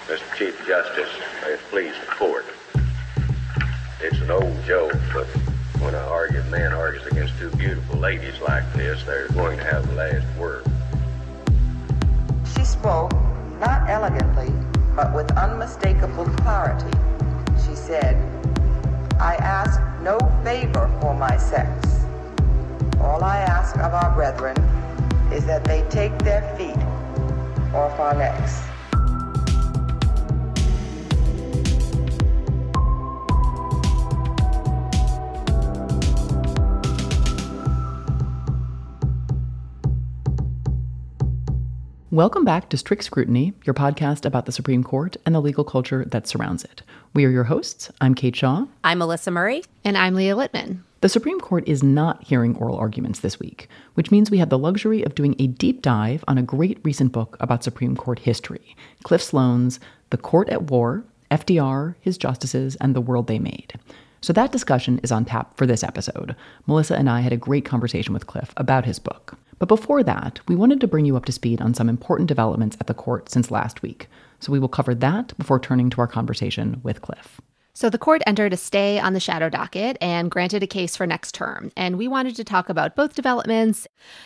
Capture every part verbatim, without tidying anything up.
Mister Chief Justice, may it please the court. It's an old joke, but when an arguing man argues against two beautiful ladies like this, they're going to have the last word. She spoke, not elegantly, but with unmistakable clarity. She said, "I ask no favor for my sex. All I ask of our brethren is that they take their feet off our necks." Welcome back to Strict Scrutiny, your podcast about the Supreme Court and the legal culture that surrounds it. We are your hosts. I'm Kate Shaw. I'm Melissa Murray. And I'm Leah Littman. The Supreme Court is not hearing oral arguments this week, which means we have the luxury of doing a deep dive on a great recent book about Supreme Court history, Cliff Sloan's The Court at War, F D R, His Justices, and the World They Made. So that discussion is on tap for this episode. Melissa and I had a great conversation with Cliff about his book. But before that, we wanted to bring you up to speed on some important developments at the court since last week. So we will cover that before turning to our conversation with Cliff. So the court entered a stay on the shadow docket and granted a case for next term. And we wanted to talk about both developments.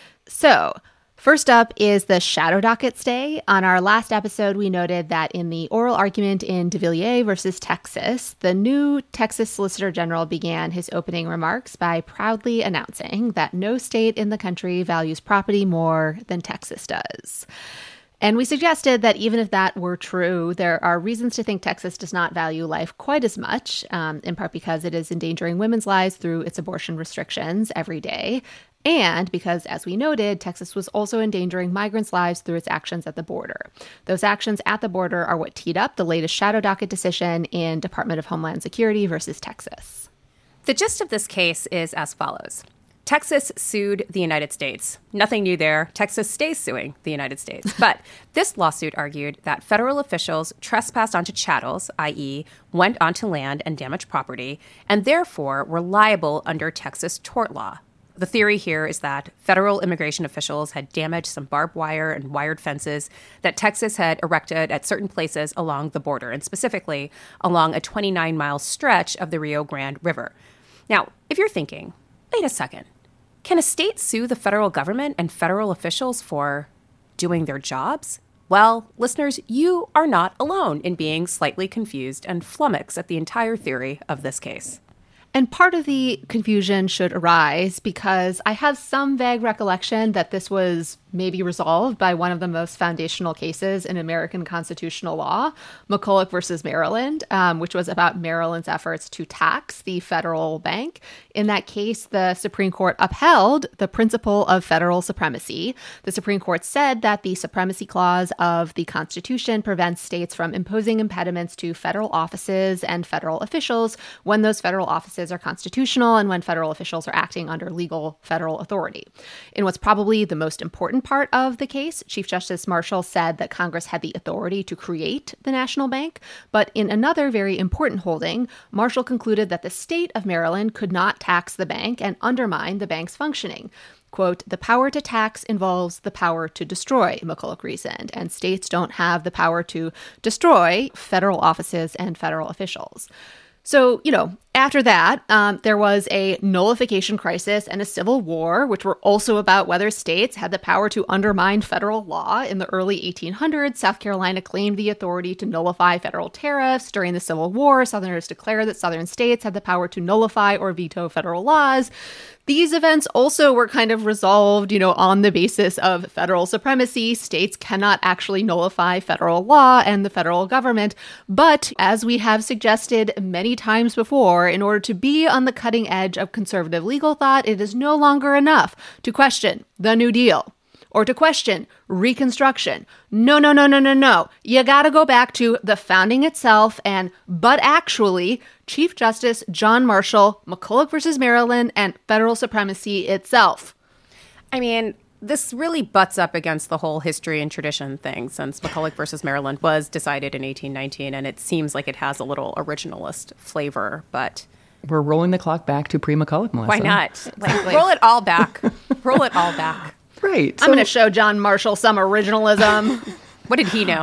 So first up is the shadow docket stay. On our last episode, we noted that in the oral argument in De Villiers versus Texas, the new Texas Solicitor General began his opening remarks by proudly announcing that no state in the country values property more than Texas does. And we suggested that even if that were true, there are reasons to think Texas does not value life quite as much, um, in part because it is endangering women's lives through its abortion restrictions every day, and because, as we noted, Texas was also endangering migrants' lives through its actions at the border. Those actions at the border are what teed up the latest shadow docket decision in Department of Homeland Security versus Texas. The gist of this case is as follows. Texas sued the United States. Nothing new there. Texas stays suing the United States. But this lawsuit argued that federal officials trespassed onto chattels, that is, went onto land and damaged property, and therefore were liable under Texas tort law. The theory here is that federal immigration officials had damaged some barbed wire and wired fences that Texas had erected at certain places along the border, and specifically along a twenty-nine mile stretch of the Rio Grande River. Now, if you're thinking, wait a second, can a state sue the federal government and federal officials for doing their jobs? Well, listeners, you are not alone in being slightly confused and flummoxed at the entire theory of this case. And part of the confusion should arise because I have some vague recollection that this was maybe resolved by one of the most foundational cases in American constitutional law, McCulloch versus Maryland, um, which was about Maryland's efforts to tax the federal bank. In that case, the Supreme Court upheld the principle of federal supremacy. The Supreme Court said that the supremacy clause of the Constitution prevents states from imposing impediments to federal offices and federal officials when those federal offices are constitutional and when federal officials are acting under legal federal authority. In what's probably the most important part of the case, Chief Justice Marshall said that Congress had the authority to create the national bank, but in another very important holding, Marshall concluded that the state of Maryland could not tax the bank and undermine the bank's functioning. Quote, "The power to tax involves the power to destroy," McCulloch reasoned, and states don't have the power to destroy federal offices and federal officials. So, you know, after that, um, there was a nullification crisis and a civil war, which were also about whether states had the power to undermine federal law. In the early eighteen hundreds, South Carolina claimed the authority to nullify federal tariffs. During the Civil War, Southerners declared that Southern states had the power to nullify or veto federal laws. These events also were kind of resolved, you know, on the basis of federal supremacy. States cannot actually nullify federal law and the federal government. But as we have suggested many times before, in order to be on the cutting edge of conservative legal thought, it is no longer enough to question the New Deal or to question Reconstruction. No, no, no, no, no, no. You got to go back to the founding itself and, but actually, Chief Justice John Marshall, McCulloch versus Maryland, and federal supremacy itself. I mean, this really butts up against the whole history and tradition thing, since McCulloch versus Maryland was decided in eighteen nineteen, and it seems like it has a little originalist flavor, but... We're rolling the clock back to pre-McCulloch, Melissa. Why not? Like, roll it all back. Roll it all back. Right. I'm so, going to show John Marshall some originalism. What did he know?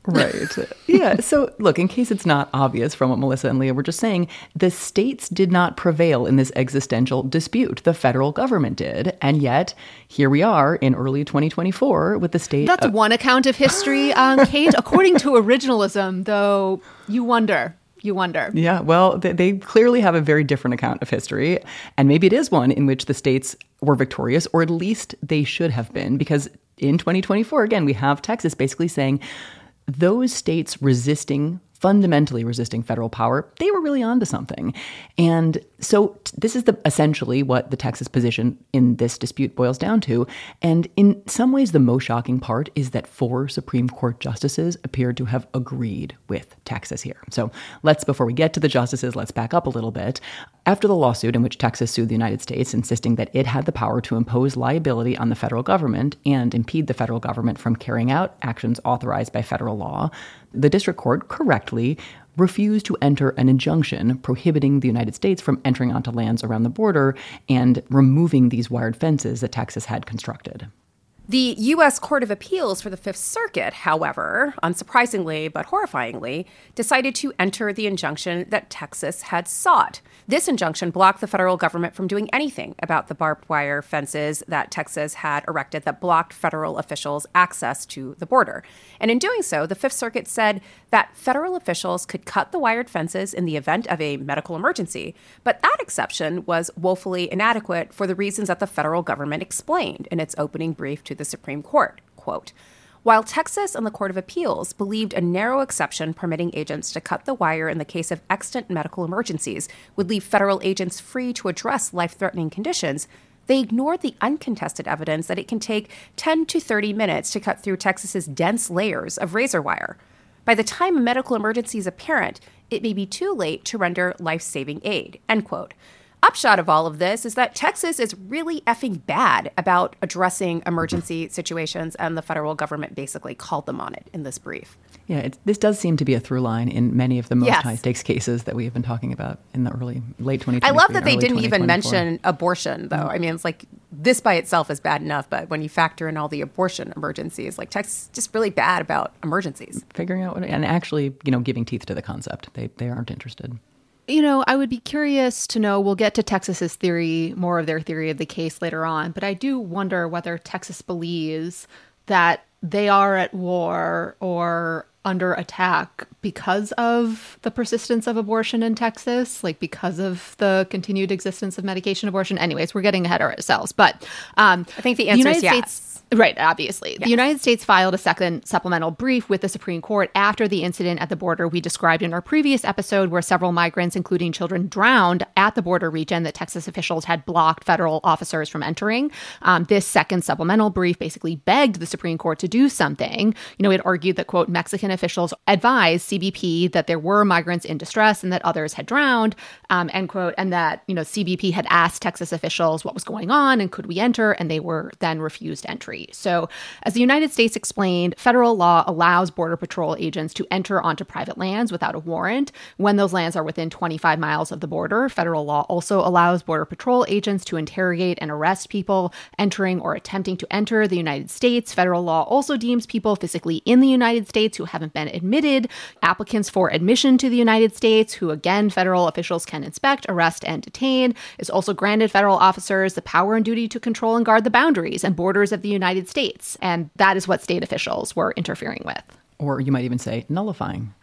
Right. Yeah. So, look, in case it's not obvious from what Melissa and Leah were just saying, the states did not prevail in this existential dispute. The federal government did. And yet, here we are in early twenty twenty-four with the state. That's of- one account of history, um, Kate. According to originalism, though, you wonder. You wonder. Yeah, well, they, they clearly have a very different account of history. And maybe it is one in which the states were victorious, or at least they should have been, because in twenty twenty-four, again, we have Texas basically saying those states resisting, fundamentally resisting federal power, they were really onto something. And so t- this is the essentially what the Texas position in this dispute boils down to. And in some ways, the most shocking part is that four Supreme Court justices appeared to have agreed with Texas here. So let's, before we get to the justices, let's back up a little bit. After the lawsuit in which Texas sued the United States, insisting that it had the power to impose liability on the federal government and impede the federal government from carrying out actions authorized by federal law, the district court correctly refused to enter an injunction prohibiting the United States from entering onto lands around the border and removing these wired fences that Texas had constructed. The U S Court of Appeals for the Fifth Circuit, however, unsurprisingly but horrifyingly, decided to enter the injunction that Texas had sought. This injunction blocked the federal government from doing anything about the barbed wire fences that Texas had erected that blocked federal officials' access to the border. And in doing so, the Fifth Circuit said that federal officials could cut the wired fences in the event of a medical emergency, but that exception was woefully inadequate for the reasons that the federal government explained in its opening brief to the Supreme Court. Quote, while Texas and the Court of Appeals believed a narrow exception permitting agents to cut the wire in the case of extant medical emergencies would leave federal agents free to address life-threatening conditions, they ignored the uncontested evidence that it can take ten to thirty minutes to cut through Texas's dense layers of razor wire. By the time a medical emergency is apparent, it may be too late to render life-saving aid, end quote. Upshot of all of this is that Texas is really effing bad about addressing emergency situations, and the federal government basically called them on it in this brief. Yeah, it, this does seem to be a through line in many of the most Yes. high-stakes cases that we have been talking about in the early, late twenty twenty-three. I love that they early didn't even twenty twenty-four. mention abortion, though. I mean, it's like this by itself is bad enough, but when you factor in all the abortion emergencies, like Texas is just really bad about emergencies. Figuring out what, and actually, you know, giving teeth to the concept. They they aren't interested. You know, I would be curious to know, we'll get to Texas's theory, more of their theory of the case later on, but I do wonder whether Texas believes that they are at war or under attack because of the persistence of abortion in Texas, like because of the continued existence of medication abortion. Anyways, we're getting ahead of ourselves. But um, I think the answer is yes. States, right, obviously. Yes. The United States filed a second supplemental brief with the Supreme Court after the incident at the border we described in our previous episode, where several migrants, including children, drowned at the border region that Texas officials had blocked federal officers from entering. Um, this second supplemental brief basically begged the Supreme Court to do something. You know, it argued that, quote, Mexican officials advised C B P that there were migrants in distress and that others had drowned, um, end quote, and that, you know, C B P had asked Texas officials what was going on and could we enter, and they were then refused entry. So, as the United States explained, federal law allows Border Patrol agents to enter onto private lands without a warrant when those lands are within twenty-five miles of the border. Federal law also allows Border Patrol agents to interrogate and arrest people entering or attempting to enter the United States. Federal law also deems people physically in the United States who haven't been admitted applicants for admission to the United States, who, again, federal officials can inspect, arrest, and detain. Is also granted federal officers the power and duty to control and guard the boundaries and borders of the United States. And that is what state officials were interfering with. Or you might even say nullifying.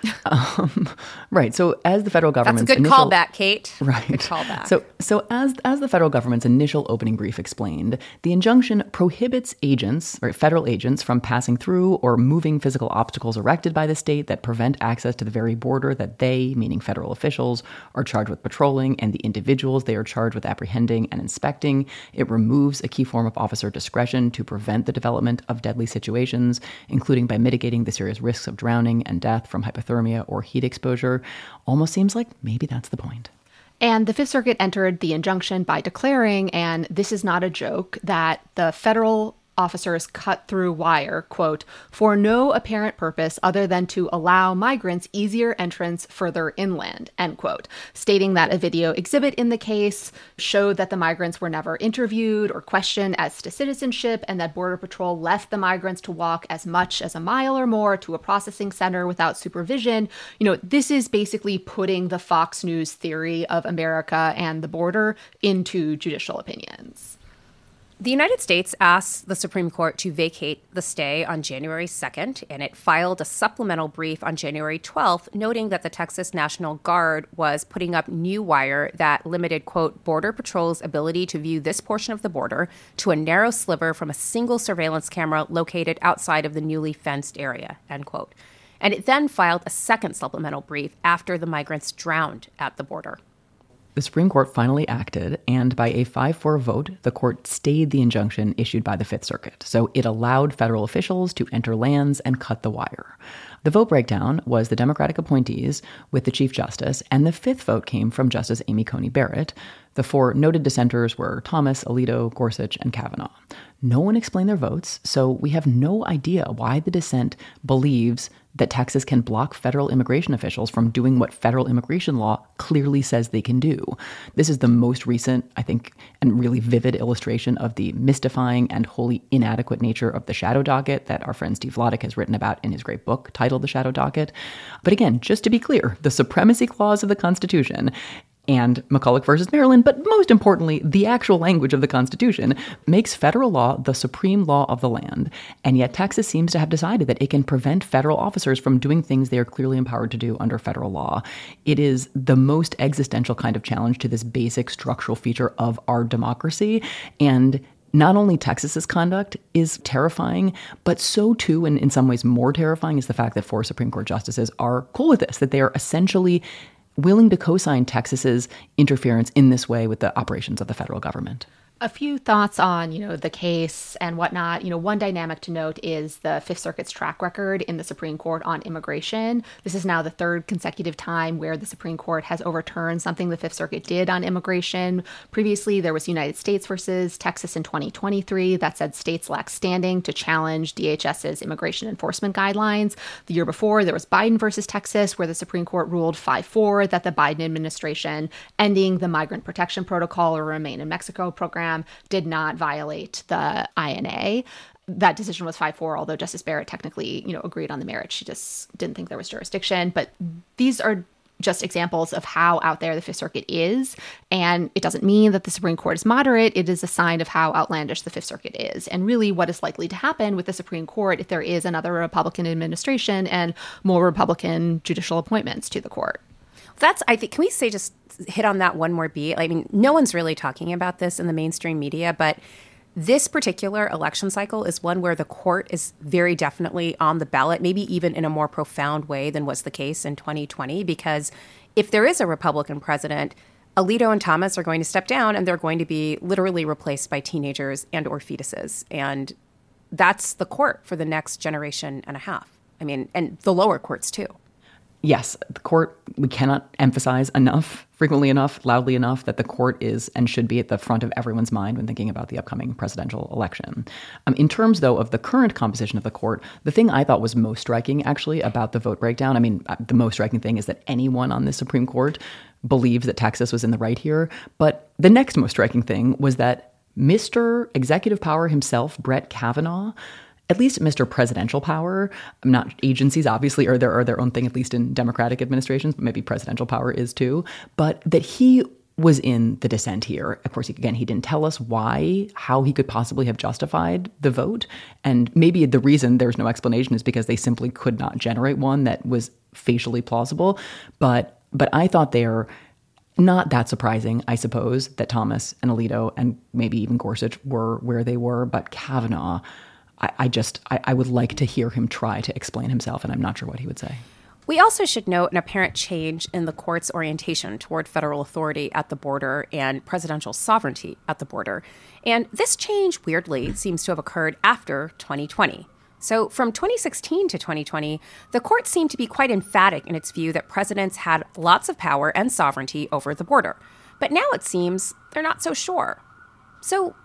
um, right. So as the federal government's That's a good initial, callback, Kate. Right. Good callback. So so as as the federal government's initial opening brief explained, the injunction prohibits agents or federal agents from passing through or moving physical obstacles erected by the state that prevent access to the very border that they, meaning federal officials, are charged with patrolling, and the individuals they are charged with apprehending and inspecting. It removes a key form of officer discretion to prevent the development of deadly situations, including by mitigating the serious risks of drowning and death from hypothermia or heat exposure. Almost seems like maybe that's the point. And the Fifth Circuit entered the injunction by declaring, and this is not a joke, that the federal officers cut through wire, quote, for no apparent purpose other than to allow migrants easier entrance further inland, end quote, stating that a video exhibit in the case showed that the migrants were never interviewed or questioned as to citizenship, and that Border Patrol left the migrants to walk as much as a mile or more to a processing center without supervision. You know, this is basically putting the Fox News theory of America and the border into judicial opinions. The United States asked the Supreme Court to vacate the stay on January second, and it filed a supplemental brief on January twelfth, noting that the Texas National Guard was putting up new wire that limited, quote, Border Patrol's ability to view this portion of the border to a narrow sliver from a single surveillance camera located outside of the newly fenced area, end quote. And it then filed a second supplemental brief after the migrants drowned at the border. The Supreme Court finally acted, and by a five four vote, the court stayed the injunction issued by the Fifth Circuit. So it allowed federal officials to enter lands and cut the wire. The vote breakdown was the Democratic appointees with the Chief Justice, and the fifth vote came from Justice Amy Coney Barrett. The four noted dissenters were Thomas, Alito, Gorsuch, and Kavanaugh. No one explained their votes, so we have no idea why the dissent believes that Texas can block federal immigration officials from doing what federal immigration law clearly says they can do. This is the most recent, I think, and really vivid illustration of the mystifying and wholly inadequate nature of the shadow docket that our friend Steve Vladeck has written about in his great book titled The Shadow Docket. But again, just to be clear, the Supremacy Clause of the Constitution and McCulloch versus Maryland, but most importantly, the actual language of the Constitution, makes federal law the supreme law of the land. And yet Texas seems to have decided that it can prevent federal officers from doing things they are clearly empowered to do under federal law. It is the most existential kind of challenge to this basic structural feature of our democracy. And not only Texas's conduct is terrifying, but so too, and in some ways more terrifying, is the fact that four Supreme Court justices are cool with this, that they are essentially willing to co-sign Texas's interference in this way with the operations of the federal government. A few thoughts on, you know, the case and whatnot. You know, one dynamic to note is the Fifth Circuit's track record in the Supreme Court on immigration. This is now the third consecutive time where the Supreme Court has overturned something the Fifth Circuit did on immigration. Previously, there was United States versus Texas in twenty twenty-three that said states lack standing to challenge DHS's immigration enforcement guidelines. The year before, there was Biden versus Texas, where the Supreme Court ruled five four that the Biden administration ending the Migrant Protection Protocol or Remain in Mexico program did not violate the I N A. That decision was five four, although Justice Barrett technically, you know, agreed on the merits. She just didn't think there was jurisdiction. But these are just examples of how out there the Fifth Circuit is. And it doesn't mean that the Supreme Court is moderate. It is a sign of how outlandish the Fifth Circuit is, and really what is likely to happen with the Supreme Court if there is another Republican administration and more Republican judicial appointments to the court. That's, I think, can we say, just hit on that one more beat? I mean, no one's really talking about this in the mainstream media, but this particular election cycle is one where the court is very definitely on the ballot, maybe even in a more profound way than was the case in twenty twenty, because if there is a Republican president, Alito and Thomas are going to step down and they're going to be literally replaced by teenagers and or fetuses. And that's the court for the next generation and a half. I mean, and the lower courts too. Yes, the court, we cannot emphasize enough, frequently enough, loudly enough, that the court is and should be at the front of everyone's mind when thinking about the upcoming presidential election. Um, in terms, though, of the current composition of the court, the thing I thought was most striking, actually, about the vote breakdown, I mean, the most striking thing is that anyone on the Supreme Court believes that Texas was in the right here. But the next most striking thing was that Mister Executive Power himself, Brett Kavanaugh, at least Mister Presidential Power, not agencies obviously are their, are their own thing, at least in Democratic administrations, but maybe presidential power is too, but that he was in the dissent here. Of course, again, he didn't tell us why, how he could possibly have justified the vote. And maybe the reason there's no explanation is because they simply could not generate one that was facially plausible. But, but I thought they're not that surprising, I suppose, that Thomas and Alito and maybe even Gorsuch were where they were, but Kavanaugh, I, I just, I, I would like to hear him try to explain himself, and I'm not sure what he would say. We also should note an apparent change in the court's orientation toward federal authority at the border and presidential sovereignty at the border. And this change, weirdly, seems to have occurred after twenty twenty. So from twenty sixteen to twenty twenty, the court seemed to be quite emphatic in its view that presidents had lots of power and sovereignty over the border. But now it seems they're not so sure. So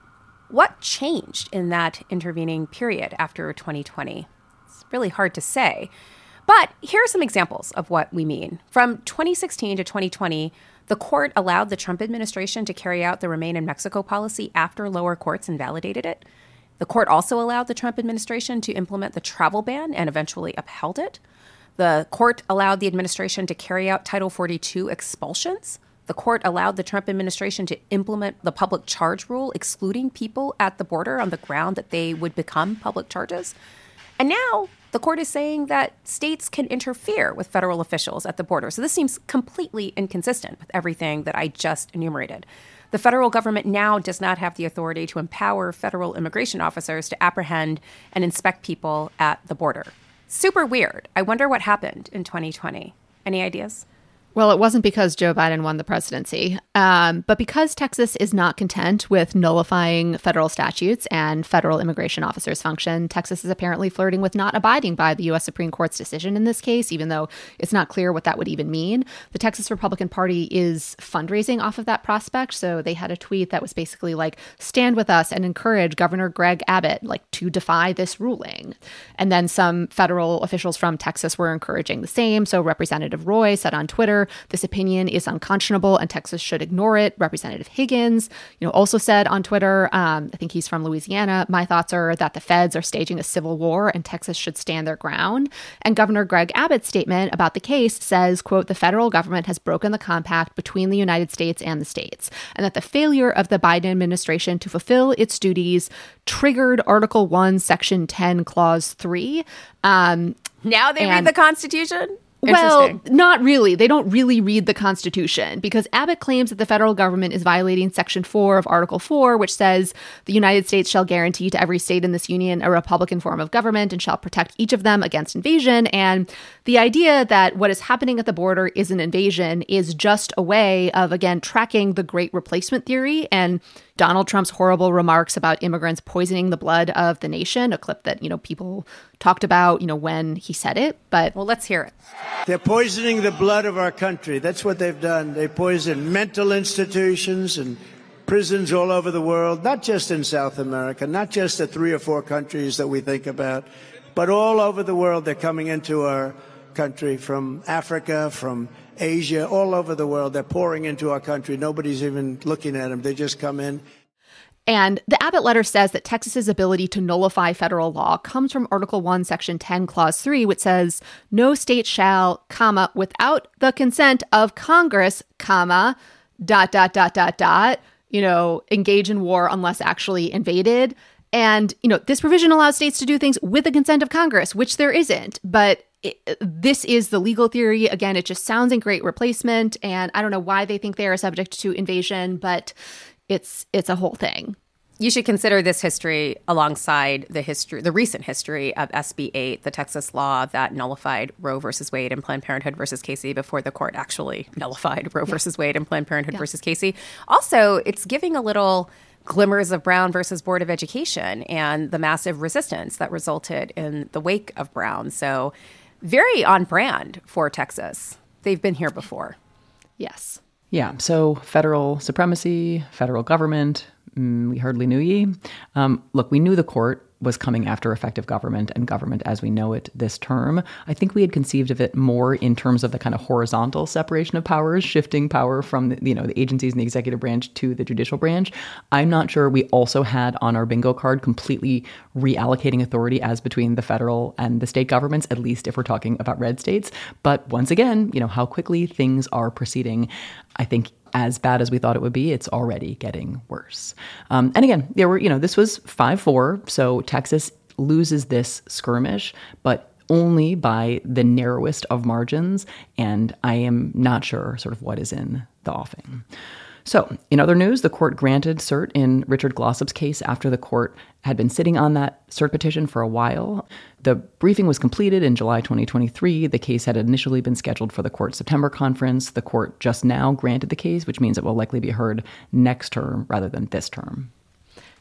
What changed in that intervening period after twenty twenty? It's really hard to say. But here are some examples of what we mean. From twenty sixteen to twenty twenty, the court allowed the Trump administration to carry out the Remain in Mexico policy after lower courts invalidated it. The court also allowed the Trump administration to implement the travel ban and eventually upheld it. The court allowed the administration to carry out Title forty-two expulsions. The court allowed the Trump administration to implement the public charge rule, excluding people at the border on the ground that they would become public charges. And now the court is saying that states can interfere with federal officials at the border. So this seems completely inconsistent with everything that I just enumerated. The federal government now does not have the authority to empower federal immigration officers to apprehend and inspect people at the border. Super weird. I wonder what happened in twenty twenty. Any ideas? Well, it wasn't because Joe Biden won the presidency, um, but because Texas is not content with nullifying federal statutes and federal immigration officers' function, Texas is apparently flirting with not abiding by the U S Supreme Court's decision in this case, even though it's not clear what that would even mean. The Texas Republican Party is fundraising off of that prospect, so they had a tweet that was basically like, stand with us and encourage Governor Greg Abbott like to defy this ruling. And then some federal officials from Texas were encouraging the same. So Representative Roy said on Twitter, this opinion is unconscionable and Texas should ignore it. Representative Higgins, you know, also said on Twitter, um, I think he's from Louisiana, my thoughts are that the feds are staging a civil war and Texas should stand their ground. And Governor Greg Abbott's statement about the case says, quote, the federal government has broken the compact between the United States and the states, and that the failure of the Biden administration to fulfill its duties triggered Article one, Section ten, Clause three. Um, now they read the Constitution? Well, not really. They don't really read the Constitution because Abbott claims that the federal government is violating Section four of Article four, which says the United States shall guarantee to every state in this union a republican form of government and shall protect each of them against invasion. And the idea that what is happening at the border is an invasion is just a way of, again, tracking the Great Replacement theory and Donald Trump's horrible remarks about immigrants poisoning the blood of the nation, a clip that, you know, people talked about, you know, when he said it. But well, let's hear it. They're poisoning the blood of our country. That's what they've done. They poison mental institutions and prisons all over the world, not just in South America, not just the three or four countries that we think about, but all over the world. They're coming into our country from Africa, from Asia, all over the world. They're pouring into our country. Nobody's even looking at them. They just come in. And the Abbott letter says that Texas's ability to nullify federal law comes from Article one, Section ten, Clause three, which says, no state shall, comma, without the consent of Congress, comma, dot, dot, dot, dot, dot, you know, engage in war unless actually invaded. And, you know, this provision allows states to do things with the consent of Congress, which there isn't. But it, this is the legal theory. Again, it just sounds in Great Replacement. And I don't know why they think they are subject to invasion, but it's it's a whole thing. You should consider this history alongside the history, the recent history of S B eight, the Texas law that nullified Roe versus Wade and Planned Parenthood versus Casey before the court actually nullified Roe yeah. versus Wade and Planned Parenthood yeah. versus Casey. Also, it's giving a little glimmers of Brown versus Board of Education and the massive resistance that resulted in the wake of Brown. So very on brand for Texas. They've been here before. Yes. Yeah. So federal supremacy, federal government, mm, we hardly knew ye. Um, look, we knew the court was coming after effective government and government as we know it this term. I think we had conceived of it more in terms of the kind of horizontal separation of powers, shifting power from the, you know, the agencies in the executive branch to the judicial branch. I'm not sure we also had on our bingo card completely reallocating authority as between the federal and the state governments, at least if we're talking about red states. But once again, you know, how quickly things are proceeding, I think as bad as we thought it would be, it's already getting worse. Um, and again, there were, you know, this was five four, so Texas loses this skirmish, but only by the narrowest of margins, and I am not sure sort of what is in the offing. So, in other news, the court granted cert in Richard Glossop's case after the court had been sitting on that cert petition for a while. The briefing was completed in July twenty twenty-three. The case had initially been scheduled for the court's September conference. The court just now granted the case, which means it will likely be heard next term rather than this term.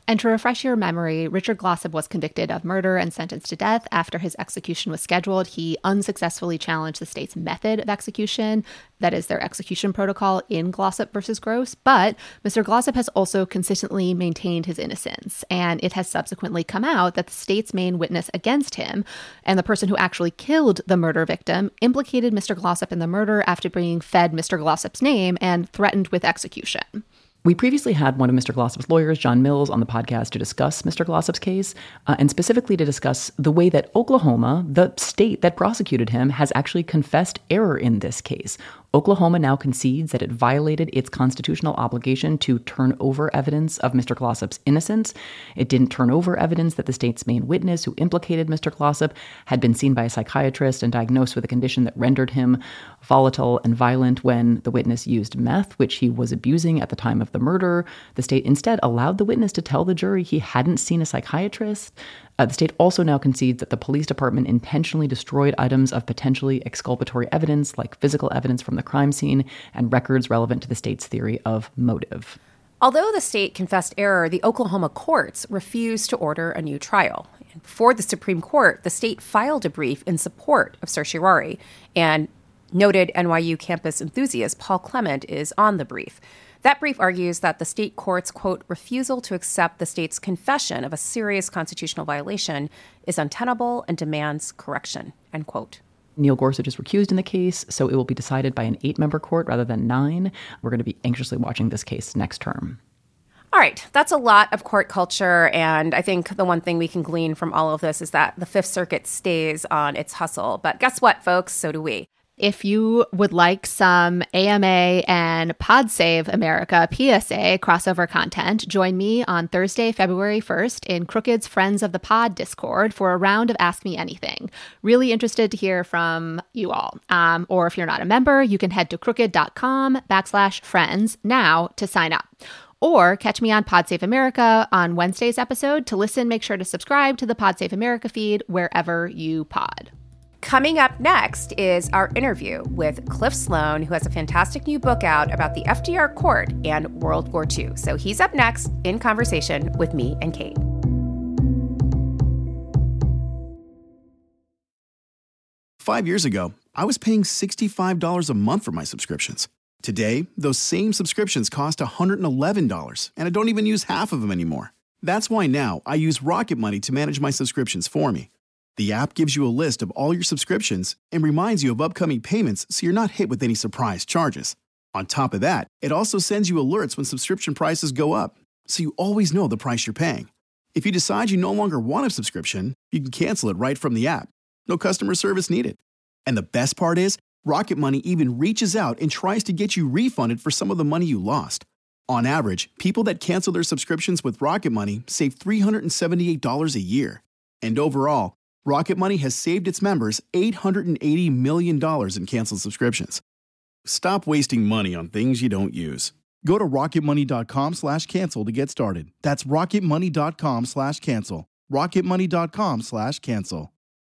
And to refresh your memory, Richard Glossip was convicted of murder and sentenced to death. After his execution was scheduled, he unsuccessfully challenged the state's method of execution, that is, their execution protocol in Glossip versus Gross. But Mister Glossip has also consistently maintained his innocence, and it has subsequently come out that the state's main witness against him and the person who actually killed the murder victim implicated Mister Glossip in the murder after being fed Mister Glossip's name and threatened with execution. We previously had one of Mister Glossip's lawyers, John Mills, on the podcast to discuss Mister Glossip's case, uh, and specifically to discuss the way that Oklahoma, the state that prosecuted him, has actually confessed error in this case. Oklahoma now concedes that it violated its constitutional obligation to turn over evidence of Mister Glossip's innocence. It didn't turn over evidence that the state's main witness who implicated Mister Glossip had been seen by a psychiatrist and diagnosed with a condition that rendered him volatile and violent when the witness used meth, which he was abusing at the time of the murder. The state instead allowed the witness to tell the jury he hadn't seen a psychiatrist. Uh, the state also now concedes that the police department intentionally destroyed items of potentially exculpatory evidence, like physical evidence from the crime scene and records relevant to the state's theory of motive. Although the state confessed error, the Oklahoma courts refused to order a new trial. And before the Supreme Court, the state filed a brief in support of certiorari, and noted N Y U campus enthusiast Paul Clement is on the brief. That brief argues that the state court's, quote, refusal to accept the state's confession of a serious constitutional violation is untenable and demands correction, end quote. Neil Gorsuch is recused in the case, so it will be decided by an eight-member court rather than nine. We're going to be anxiously watching this case next term. All right, that's a lot of court culture, and I think the one thing we can glean from all of this is that the Fifth Circuit stays on its hustle. But guess what, folks? So do we. If you would like some A M A and PodSave America P S A crossover content, join me on Thursday, February first in Crooked's Friends of the Pod Discord for a round of Ask Me Anything. Really interested to hear from you all. Um, or if you're not a member, you can head to crooked.com backslash friends now to sign up. Or catch me on PodSave America on Wednesday's episode. To listen, make sure to subscribe to the PodSave America feed wherever you pod. Coming up next is our interview with Cliff Sloan, who has a fantastic new book out about the F D R court and World War Two. So he's up next in conversation with me and Kate. Five years ago, I was paying sixty-five dollars a month for my subscriptions. Today, those same subscriptions cost one hundred eleven dollars, and I don't even use half of them anymore. That's why now I use Rocket Money to manage my subscriptions for me. The app gives you a list of all your subscriptions and reminds you of upcoming payments so you're not hit with any surprise charges. On top of that, it also sends you alerts when subscription prices go up, so you always know the price you're paying. If you decide you no longer want a subscription, you can cancel it right from the app. No customer service needed. And the best part is, Rocket Money even reaches out and tries to get you refunded for some of the money you lost. On average, people that cancel their subscriptions with Rocket Money save three hundred seventy-eight dollars a year. And overall, Rocket Money has saved its members eight hundred eighty million dollars in canceled subscriptions. Stop wasting money on things you don't use. Go to rocketmoney.com slash cancel to get started. That's rocketmoney.com slash cancel. rocketmoney.com slash cancel.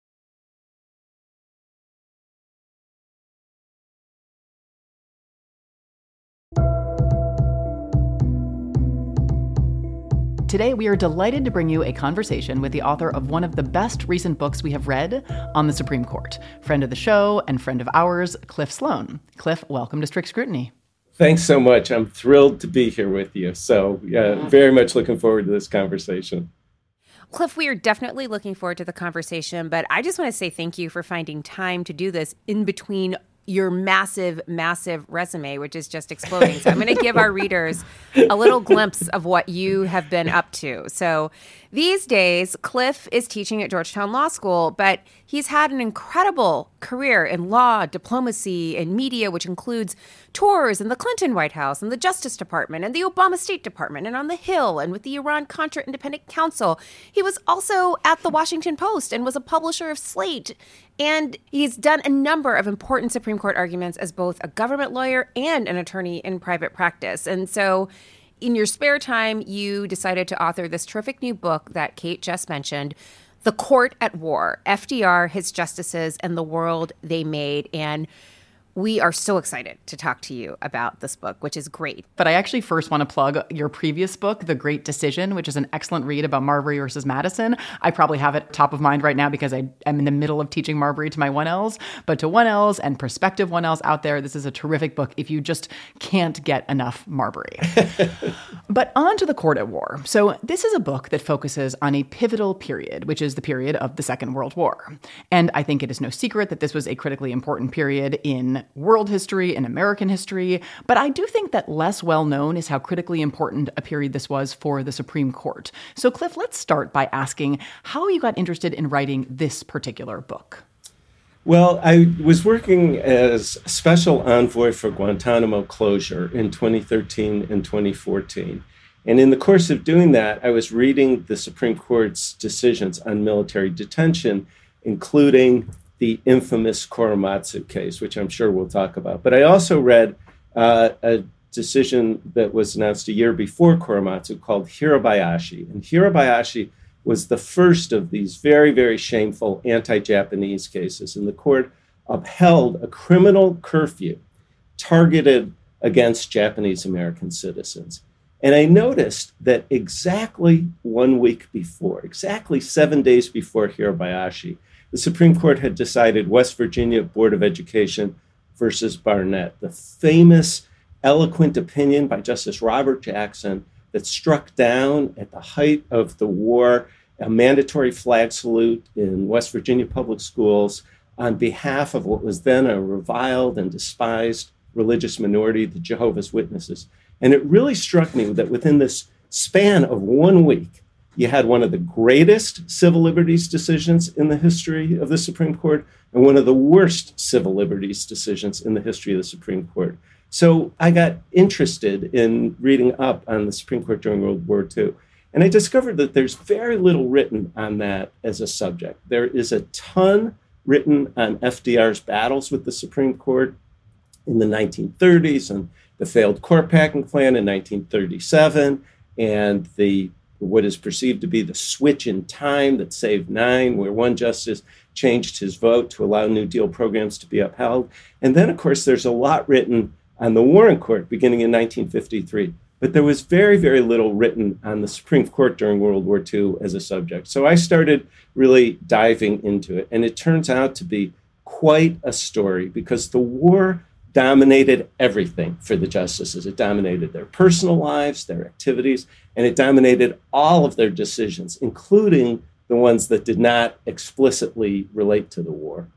Today, we are delighted to bring you a conversation with the author of one of the best recent books we have read on the Supreme Court, friend of the show and friend of ours, Cliff Sloan. Cliff, welcome to Strict Scrutiny. Thanks so much. I'm thrilled to be here with you. So uh, very much looking forward to this conversation. Cliff, we are definitely looking forward to the conversation, but I just want to say thank you for finding time to do this in between your massive, massive resume, which is just exploding. So I'm going to give our readers a little glimpse of what you have been up to. So these days, Cliff is teaching at Georgetown Law School, but he's had an incredible career in law, diplomacy, and media, which includes tours in the Clinton White House and the Justice Department and the Obama State Department and on the Hill and with the Iran-Contra Independent Counsel. He was also at the Washington Post and was a publisher of Slate. And he's done a number of important Supreme Court arguments as both a government lawyer and an attorney in private practice. And so in your spare time, you decided to author this terrific new book that Kate just mentioned, The Court at War, F D R, His Justices, and the World They Made. And We are so excited to talk to you about this book, which is great. But I actually first want to plug your previous book, The Great Decision, which is an excellent read about Marbury versus Madison. I probably have it top of mind right now because I am in the middle of teaching Marbury to my one L's. But to one L's and prospective one L's out there, this is a terrific book if you just can't get enough Marbury. But on to The Court at War. So this is a book that focuses on a pivotal period, which is the period of the Second World War. And I think it is no secret that this was a critically important period in world history and American history, but I do think that less well known is how critically important a period this was for the Supreme Court. So Cliff, let's start by asking how you got interested in writing this particular book. Well, I was working as special envoy for Guantanamo closure in twenty thirteen and twenty fourteen. And in the course of doing that, I was reading the Supreme Court's decisions on military detention, including the infamous Korematsu case, which I'm sure we'll talk about. But I also read uh, a decision that was announced a year before Korematsu called Hirabayashi. And Hirabayashi was the first of these very, very shameful anti-Japanese cases. And the court upheld a criminal curfew targeted against Japanese American citizens. And I noticed that exactly one week before, exactly seven days before Hirabayashi, the Supreme Court had decided West Virginia Board of Education versus Barnett, the famous, eloquent opinion by Justice Robert Jackson that struck down at the height of the war a mandatory flag salute in West Virginia public schools on behalf of what was then a reviled and despised religious minority, the Jehovah's Witnesses. And it really struck me that within this span of one week, you had one of the greatest civil liberties decisions in the history of the Supreme Court and one of the worst civil liberties decisions in the history of the Supreme Court. So I got interested in reading up on the Supreme Court during World War Two. And I discovered that there's very little written on that as a subject. There is a ton written on F D R's battles with the Supreme Court in the nineteen thirties and the failed court packing plan in nineteen thirty-seven and the what is perceived to be the switch in time that saved nine, where one justice changed his vote to allow New Deal programs to be upheld. And then, of course, there's a lot written on the Warren Court beginning in nineteen fifty-three. But there was very, very little written on the Supreme Court during World War Two as a subject. So I started really diving into it. And it turns out to be quite a story because the war dominated everything for the justices. It dominated their personal lives, their activities, and it dominated all of their decisions, including the ones that did not explicitly relate to the war.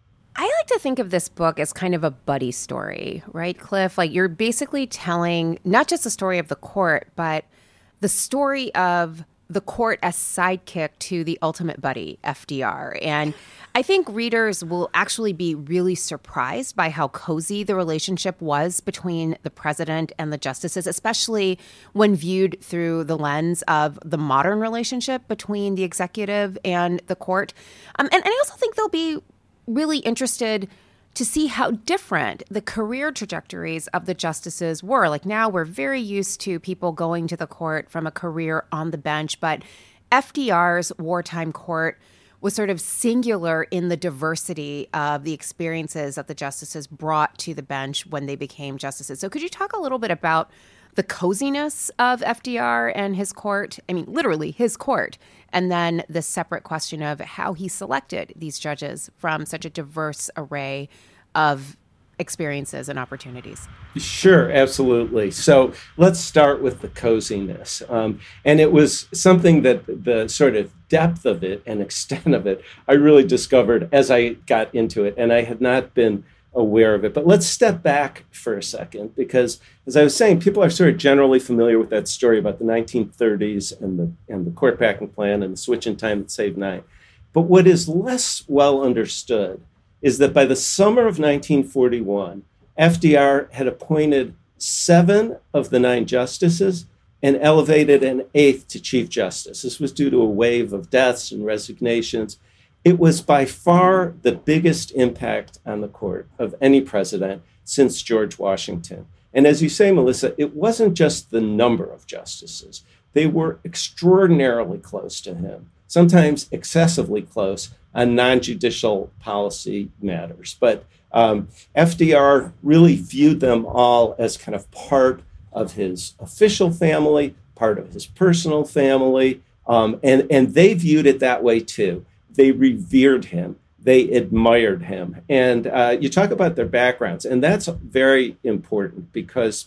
I like to think of this book as kind of a buddy story, right, Cliff? Like you're basically telling not just the story of the court, but the story of the court as sidekick to the ultimate buddy, F D R. And I think readers will actually be really surprised by how cozy the relationship was between the president and the justices, especially when viewed through the lens of the modern relationship between the executive and the court. Um, and, and I also think they'll be really interested to see how different the career trajectories of the justices were. Like now we're very used to people going to the court from a career on the bench, but F D R's wartime court was sort of singular in the diversity of the experiences that the justices brought to the bench when they became justices. So could you talk a little bit about the coziness of F D R and his court? I mean, literally his court. And then the separate question of how he selected these judges from such a diverse array of experiences and opportunities. Sure, absolutely. So let's start with the coziness. Um, and it was something that the sort of depth of it and extent of it, I really discovered as I got into it, and I had not been aware of it. But let's step back for a second, because as I was saying, people are sort of generally familiar with that story about the nineteen thirties and the and the court packing plan and the switch in time that saved nine. But what is less well understood is that by the summer of nineteen forty-one, F D R had appointed seven of the nine justices and elevated an eighth to Chief Justice. This was due to a wave of deaths and resignations. It was by far the biggest impact on the court of any president since George Washington. And as you say, Melissa, it wasn't just the number of justices. They were extraordinarily close to him. sometimes excessively close on non-judicial policy matters. But um, F D R really viewed them all as kind of part of his official family, part of his personal family, um, and, and they viewed it that way too. They revered him. They admired him. And uh, you talk about their backgrounds, and that's very important because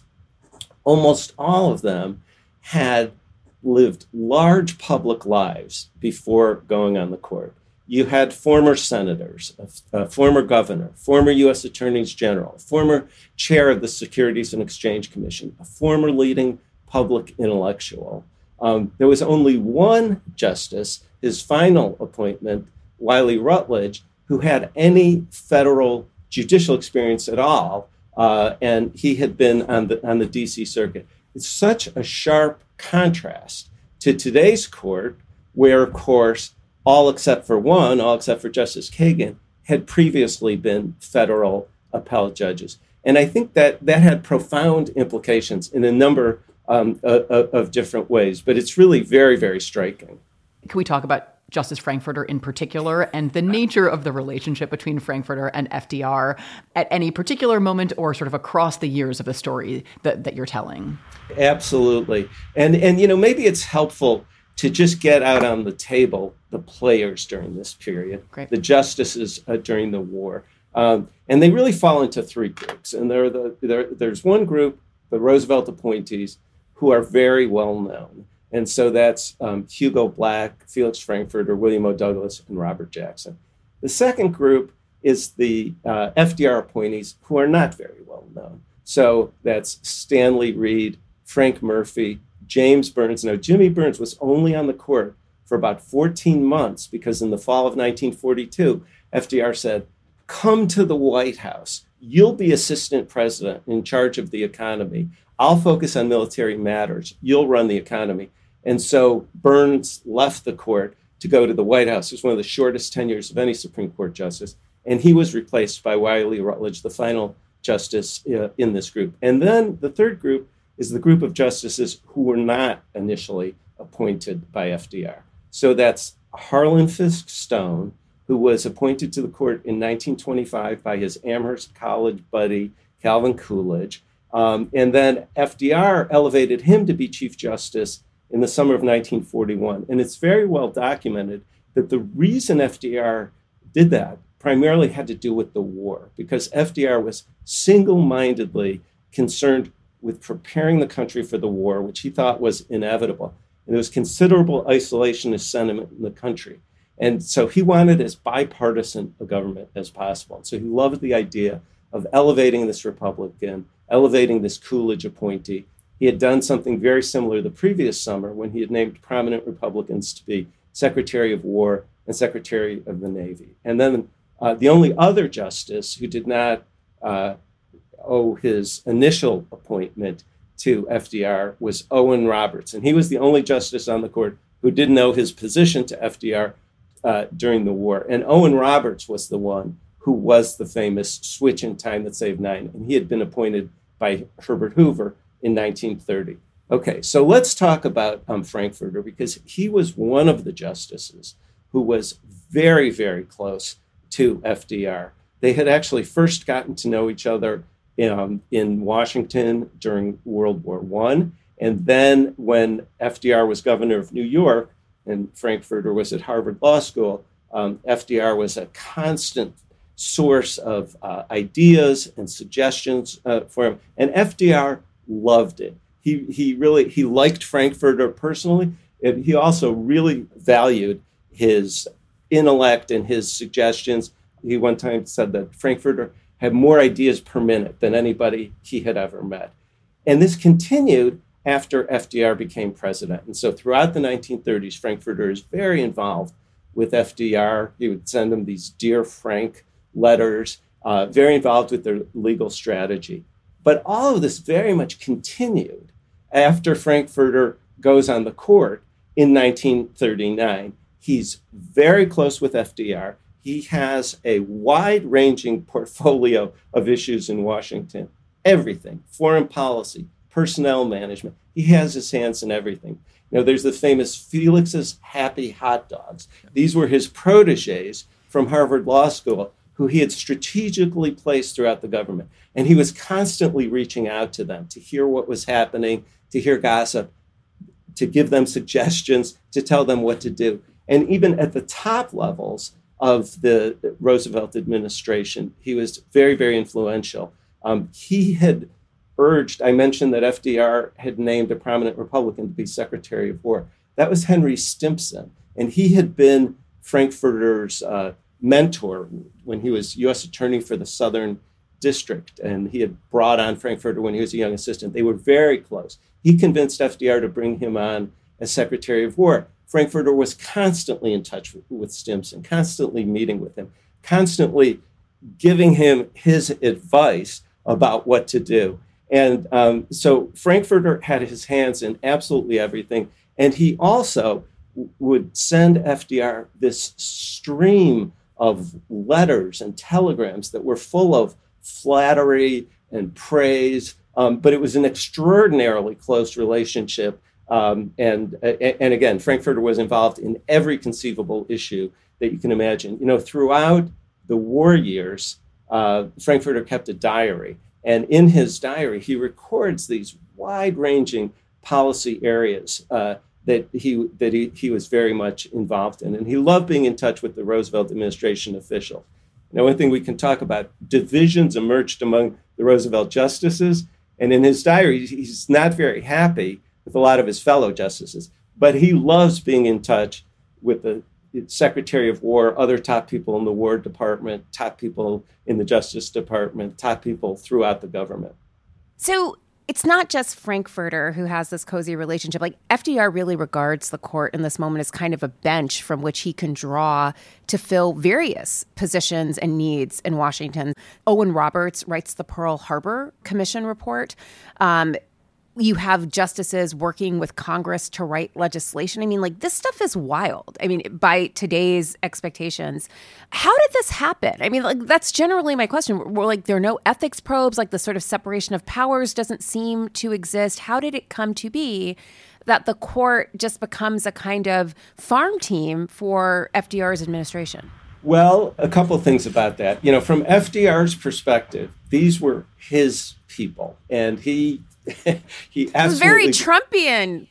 almost all of them had lived large public lives before going on the court. You had former senators, a, a former governor, former U S attorneys general, former chair of the Securities and Exchange Commission, a former leading public intellectual. Um, there was only one justice, his final appointment, Wiley Rutledge, who had any federal judicial experience at all, uh, and he had been on the on the D C circuit. It's such a sharp contrast to today's court, where, of course, all except for one, all except for Justice Kagan, had previously been federal appellate judges. And I think that that had profound implications in a number um, of, of different ways, but it's really very, very striking. Can we talk about Justice Frankfurter in particular and the nature of the relationship between Frankfurter and F D R at any particular moment or sort of across the years of the story that, that you're telling? Absolutely. And, and, you know, maybe it's helpful to just get out on the table the players during this period, Great. the justices uh, during the war. Um, and they really fall into three groups. And there are the, there, there's one group, the Roosevelt appointees, who are very well known. And so that's um, Hugo Black, Felix Frankfurter, William O. Douglas, and Robert Jackson. The second group is the uh, F D R appointees who are not very well known. So that's Stanley Reed, Frank Murphy, James Burns. Now, Jimmy Burns was only on the court for about fourteen months because in the fall of nineteen forty-two, F D R said, come to the White House. You'll be assistant president in charge of the economy. I'll focus on military matters. You'll run the economy. And so Burns left the court to go to the White House. It was one of the shortest tenures of any Supreme Court justice. And he was replaced by Wiley Rutledge, the final justice uh, in this group. And then the third group is the group of justices who were not initially appointed by F D R. So that's Harlan Fiske Stone, who was appointed to the court in nineteen twenty-five by his Amherst College buddy, Calvin Coolidge. Um, and then F D R elevated him to be Chief Justice in the summer of nineteen forty-one. And it's very well documented that the reason F D R did that primarily had to do with the war, because F D R was single-mindedly concerned with preparing the country for the war, which he thought was inevitable. And there was considerable isolationist sentiment in the country. And so he wanted as bipartisan a government as possible. And so he loved the idea of elevating this Republican, elevating this Coolidge appointee. He had done something very similar the previous summer when he had named prominent Republicans to be Secretary of War and Secretary of the Navy. And then uh, the only other justice who did not uh, owe his initial appointment to F D R was Owen Roberts. And he was the only justice on the court who didn't owe his position to F D R uh, during the war. And Owen Roberts was the one who was the famous switch in time that saved nine. And he had been appointed by Herbert Hoover in nineteen thirty. Okay, so let's talk about um, Frankfurter, because he was one of the justices who was very, very close to F D R. They had actually first gotten to know each other um, in Washington during World War One. And then when F D R was governor of New York and Frankfurter was at Harvard Law School, um, F D R was a constant source of uh, ideas and suggestions uh, for him. And F D R loved it. He he really, he liked Frankfurter personally. And he also really valued his intellect and his suggestions. He one time said that Frankfurter had more ideas per minute than anybody he had ever met. And this continued after F D R became president. And so throughout the nineteen thirties, Frankfurter is very involved with F D R. He would send him these Dear Frank letters, uh, very involved with their legal strategy. But all of this very much continued after Frankfurter goes on the court in nineteen thirty-nine. He's very close with F D R. He has a wide-ranging portfolio of issues in Washington. Everything, foreign policy, personnel management. He has his hands in everything. You know, there's the famous Felix's Happy Hot Dogs. These were his proteges from Harvard Law School, who he had strategically placed throughout the government. And he was constantly reaching out to them to hear what was happening, to hear gossip, to give them suggestions, to tell them what to do. And even at the top levels of the Roosevelt administration, he was very, very influential. Um, he had urged, I mentioned that F D R had named a prominent Republican to be Secretary of War. That was Henry Stimson. And he had been Frankfurter's uh, mentor when he was U S Attorney for the Southern District. And he had brought on Frankfurter when he was a young assistant. They were very close. He convinced F D R to bring him on as Secretary of War. Frankfurter was constantly in touch with, with Stimson, constantly meeting with him, constantly giving him his advice about what to do. And um, so Frankfurter had his hands in absolutely everything. And he also w- would send F D R this stream of letters and telegrams that were full of flattery and praise. Um, but it was an extraordinarily close relationship. Um, and, and again, Frankfurter was involved in every conceivable issue that you can imagine. You know, throughout the war years, uh, Frankfurter kept a diary. And in his diary, he records these wide-ranging policy areas uh, that he that he, he was very much involved in. And he loved being in touch with the Roosevelt administration officials. Now, one thing we can talk about, divisions emerged among the Roosevelt justices. And in his diary, he's not very happy with a lot of his fellow justices, but he loves being in touch with the Secretary of War, other top people in the War Department, top people in the Justice Department, top people throughout the government. So it's not just Frankfurter who has this cozy relationship. Like, F D R really regards the court in this moment as kind of a bench from which he can draw to fill various positions and needs in Washington. Owen Roberts writes the Pearl Harbor Commission report. Um, You have justices working with Congress to write legislation. I mean, like, this stuff is wild. I mean, by today's expectations. How did this happen? I mean, like, that's generally my question. We're like, there are no ethics probes, like the sort of separation of powers doesn't seem to exist. How did it come to be that the court just becomes a kind of farm team for F D R's administration? Well, a couple of things about that. You know, from F D R's perspective, these were his people, and he he absolutely... It was very Trumpian.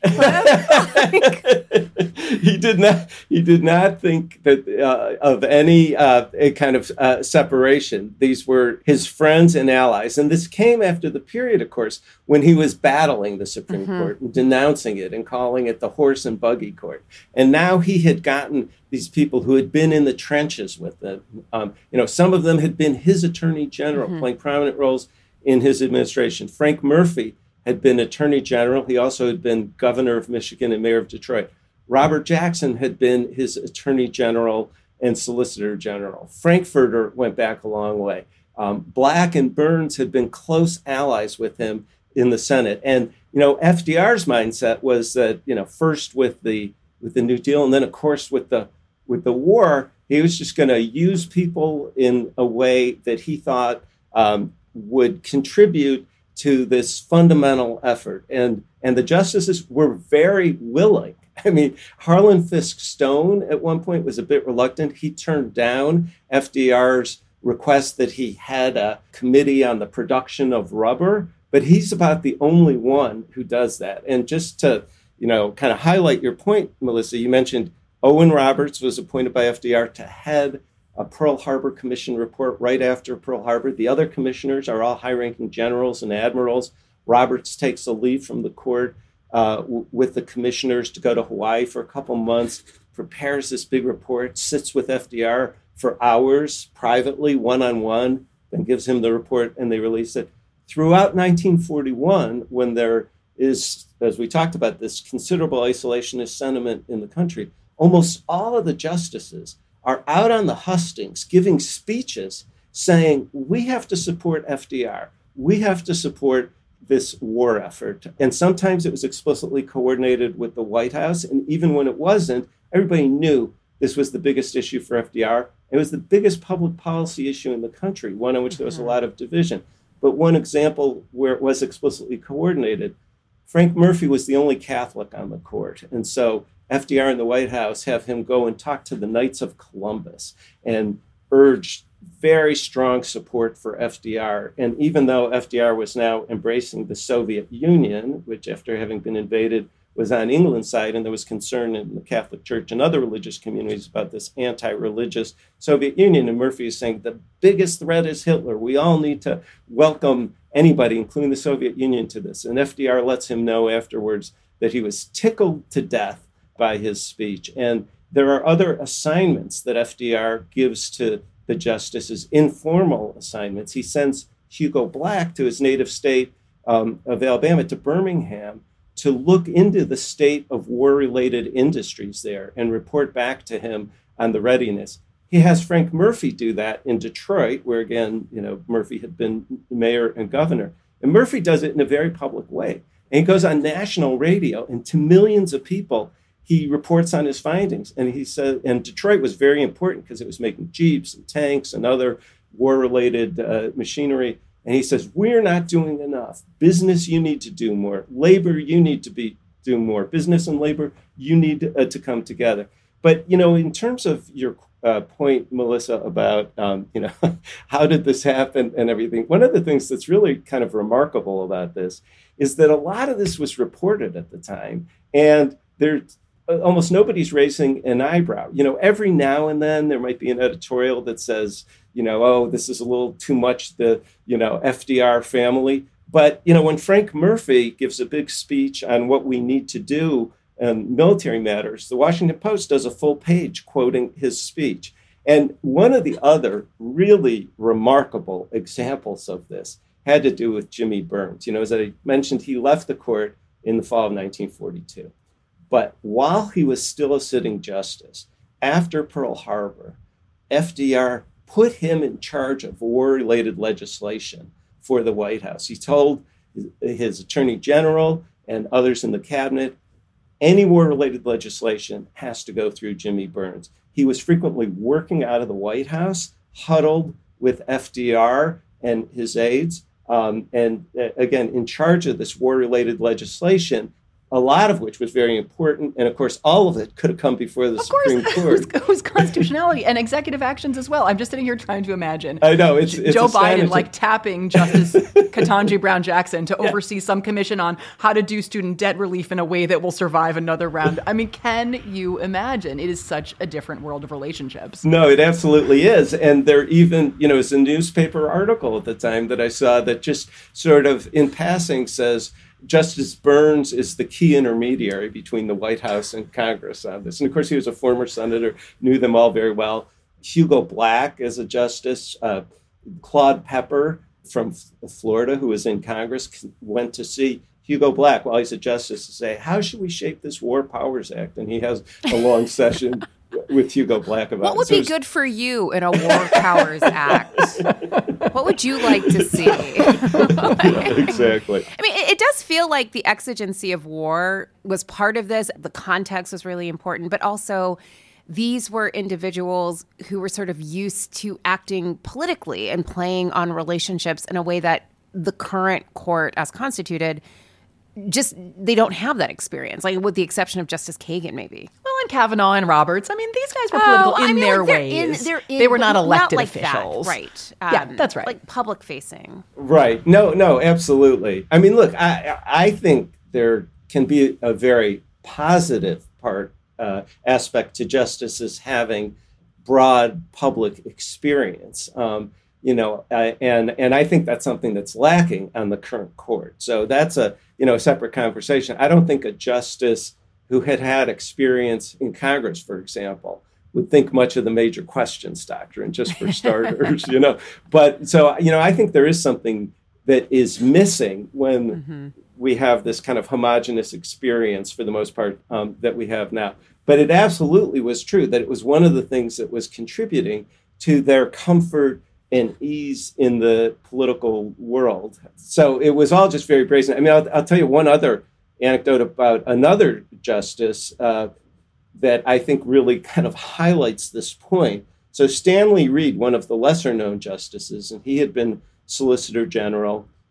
he did not. He did not think that uh, of any uh, kind of uh, separation. These were his friends and allies, and this came after the period, of course, when he was battling the Supreme mm-hmm. Court and denouncing it and calling it the horse and buggy court. And now he had gotten these people who had been in the trenches with them. Um, you know, some of them had been his attorney general, mm-hmm. playing prominent roles in his administration. Frank Murphy had been attorney general. He also had been governor of Michigan and mayor of Detroit. Robert Jackson had been his attorney general and solicitor general. Frankfurter went back a long way. Um, Black and Burns had been close allies with him in the Senate. And, you know, F D R's mindset was that, you know, first with the with the New Deal, and then, of course, with the with the war, he was just going to use people in a way that he thought um, would contribute to this fundamental effort. And, and the justices were very willing. I mean, Harlan Fiske Stone at one point was a bit reluctant. He turned down F D R's request that he had a committee on the production of rubber, but he's about the only one who does that. And just to, you know, kind of highlight your point, Melissa, you mentioned Owen Roberts was appointed by F D R to head a Pearl Harbor Commission report right after Pearl Harbor. The other commissioners are all high-ranking generals and admirals. Roberts takes a leave from the court uh, w- with the commissioners to go to Hawaii for a couple months, prepares this big report, sits with F D R for hours privately, one-on-one, then gives him the report, and they release it. Throughout nineteen forty-one, when there is, as we talked about, this considerable isolationist sentiment in the country, almost all of the justices are out on the hustings giving speeches saying, we have to support F D R. We have to support this war effort. And sometimes it was explicitly coordinated with the White House. And even when it wasn't, everybody knew this was the biggest issue for F D R. It was the biggest public policy issue in the country, one in which there was a lot of division. But one example where it was explicitly coordinated, Frank Murphy was the only Catholic on the court. And so F D R in the White House have him go and talk to the Knights of Columbus and urge very strong support for F D R. And even though F D R was now embracing the Soviet Union, which after having been invaded was on England's side, and there was concern in the Catholic Church and other religious communities about this anti-religious Soviet Union, and Murphy is saying the biggest threat is Hitler. We all need to welcome anybody, including the Soviet Union, to this. And F D R lets him know afterwards that he was tickled to death by his speech. And there are other assignments that F D R gives to the justices, informal assignments. He sends Hugo Black to his native state um, of Alabama, to Birmingham, to look into the state of war-related industries there and report back to him on the readiness. He has Frank Murphy do that in Detroit, where, again, you know, Murphy had been mayor and governor. And Murphy does it in a very public way. And he goes on national radio, and to millions of people, he reports on his findings. And he said, and Detroit was very important because it was making jeeps and tanks and other war-related uh, machinery. And he says, we're not doing enough. Business, you need to do more. Labor, you need to be do more. Business and labor, you need to, uh, to come together. But, you know, in terms of your uh, point, Melissa, about, um, you know, how did this happen and everything, one of the things that's really kind of remarkable about this is that a lot of this was reported at the time. And there, almost nobody's raising an eyebrow. You know, every now and then there might be an editorial that says, you know, oh, this is a little too much, the, you know, F D R family. But, you know, when Frank Murphy gives a big speech on what we need to do in military matters, the Washington Post does a full page quoting his speech. And one of the other really remarkable examples of this had to do with Jimmy Burns. You know, as I mentioned, he left the court in the fall of nineteen forty-two. But while he was still a sitting justice, after Pearl Harbor, F D R put him in charge of war-related legislation for the White House. He told his attorney general and others in the cabinet, any war-related legislation has to go through Jimmy Burns. He was frequently working out of the White House, huddled with F D R and his aides, um, and uh, again, in charge of this war-related legislation, a lot of which was very important. And of course, all of it could have come before the of Supreme course, Court. It was, it was constitutionality and executive actions as well. I'm just sitting here trying to imagine I know, it's, it's Joe astonishing. Biden like tapping Justice Ketanji Brown Jackson to oversee some commission on how to do student debt relief in a way that will survive another round. I mean, can you imagine? It is such a different world of relationships. No, it absolutely is. And there even, you know, it's a newspaper article at the time that I saw that just sort of in passing says, Justice Burns is the key intermediary between the White House and Congress on this. And of course, he was a former senator, knew them all very well. Hugo Black as a justice, uh, Claude Pepper from Florida, who was in Congress, went to see Hugo Black while he's a justice to say, how should we shape this War Powers Act? And he has a long session with Hugo Black about what would it. So be good for you in a War Powers Act? What would you like to see? Yeah, exactly. I mean, it, it does feel like the exigency of war was part of this. The context was really important, but also these were individuals who were sort of used to acting politically and playing on relationships in a way that the current court, as constituted, just they don't have that experience, like with the exception of Justice Kagan, maybe. Well, and Kavanaugh and Roberts. I mean, these guys were Oh, political I in mean, their like, they're ways. in- they're in- they were not not elected like that, officials. right? Yeah, Um, that's right. Like public facing. Right. No, no, absolutely. I mean, look, I, I think there can be a very positive part, uh, aspect to justices having broad public experience. Um, you know, uh, and and I think that's something that's lacking on the current court. So that's a, you know, a separate conversation. I don't think a justice who had had experience in Congress, for example, would think much of the major questions doctrine, just for starters, you know. But so, you know, I think there is something that is missing when mm-hmm. we have this kind of homogenous experience, for the most part, um, that we have now. But it absolutely was true that it was one of the things that was contributing to their comfort and ease in the political world. So it was all just very brazen. I mean, I'll, I'll tell you one other anecdote about another justice uh, that I think really kind of highlights this point. So Stanley Reed, one of the lesser known justices, and he had been Solicitor General,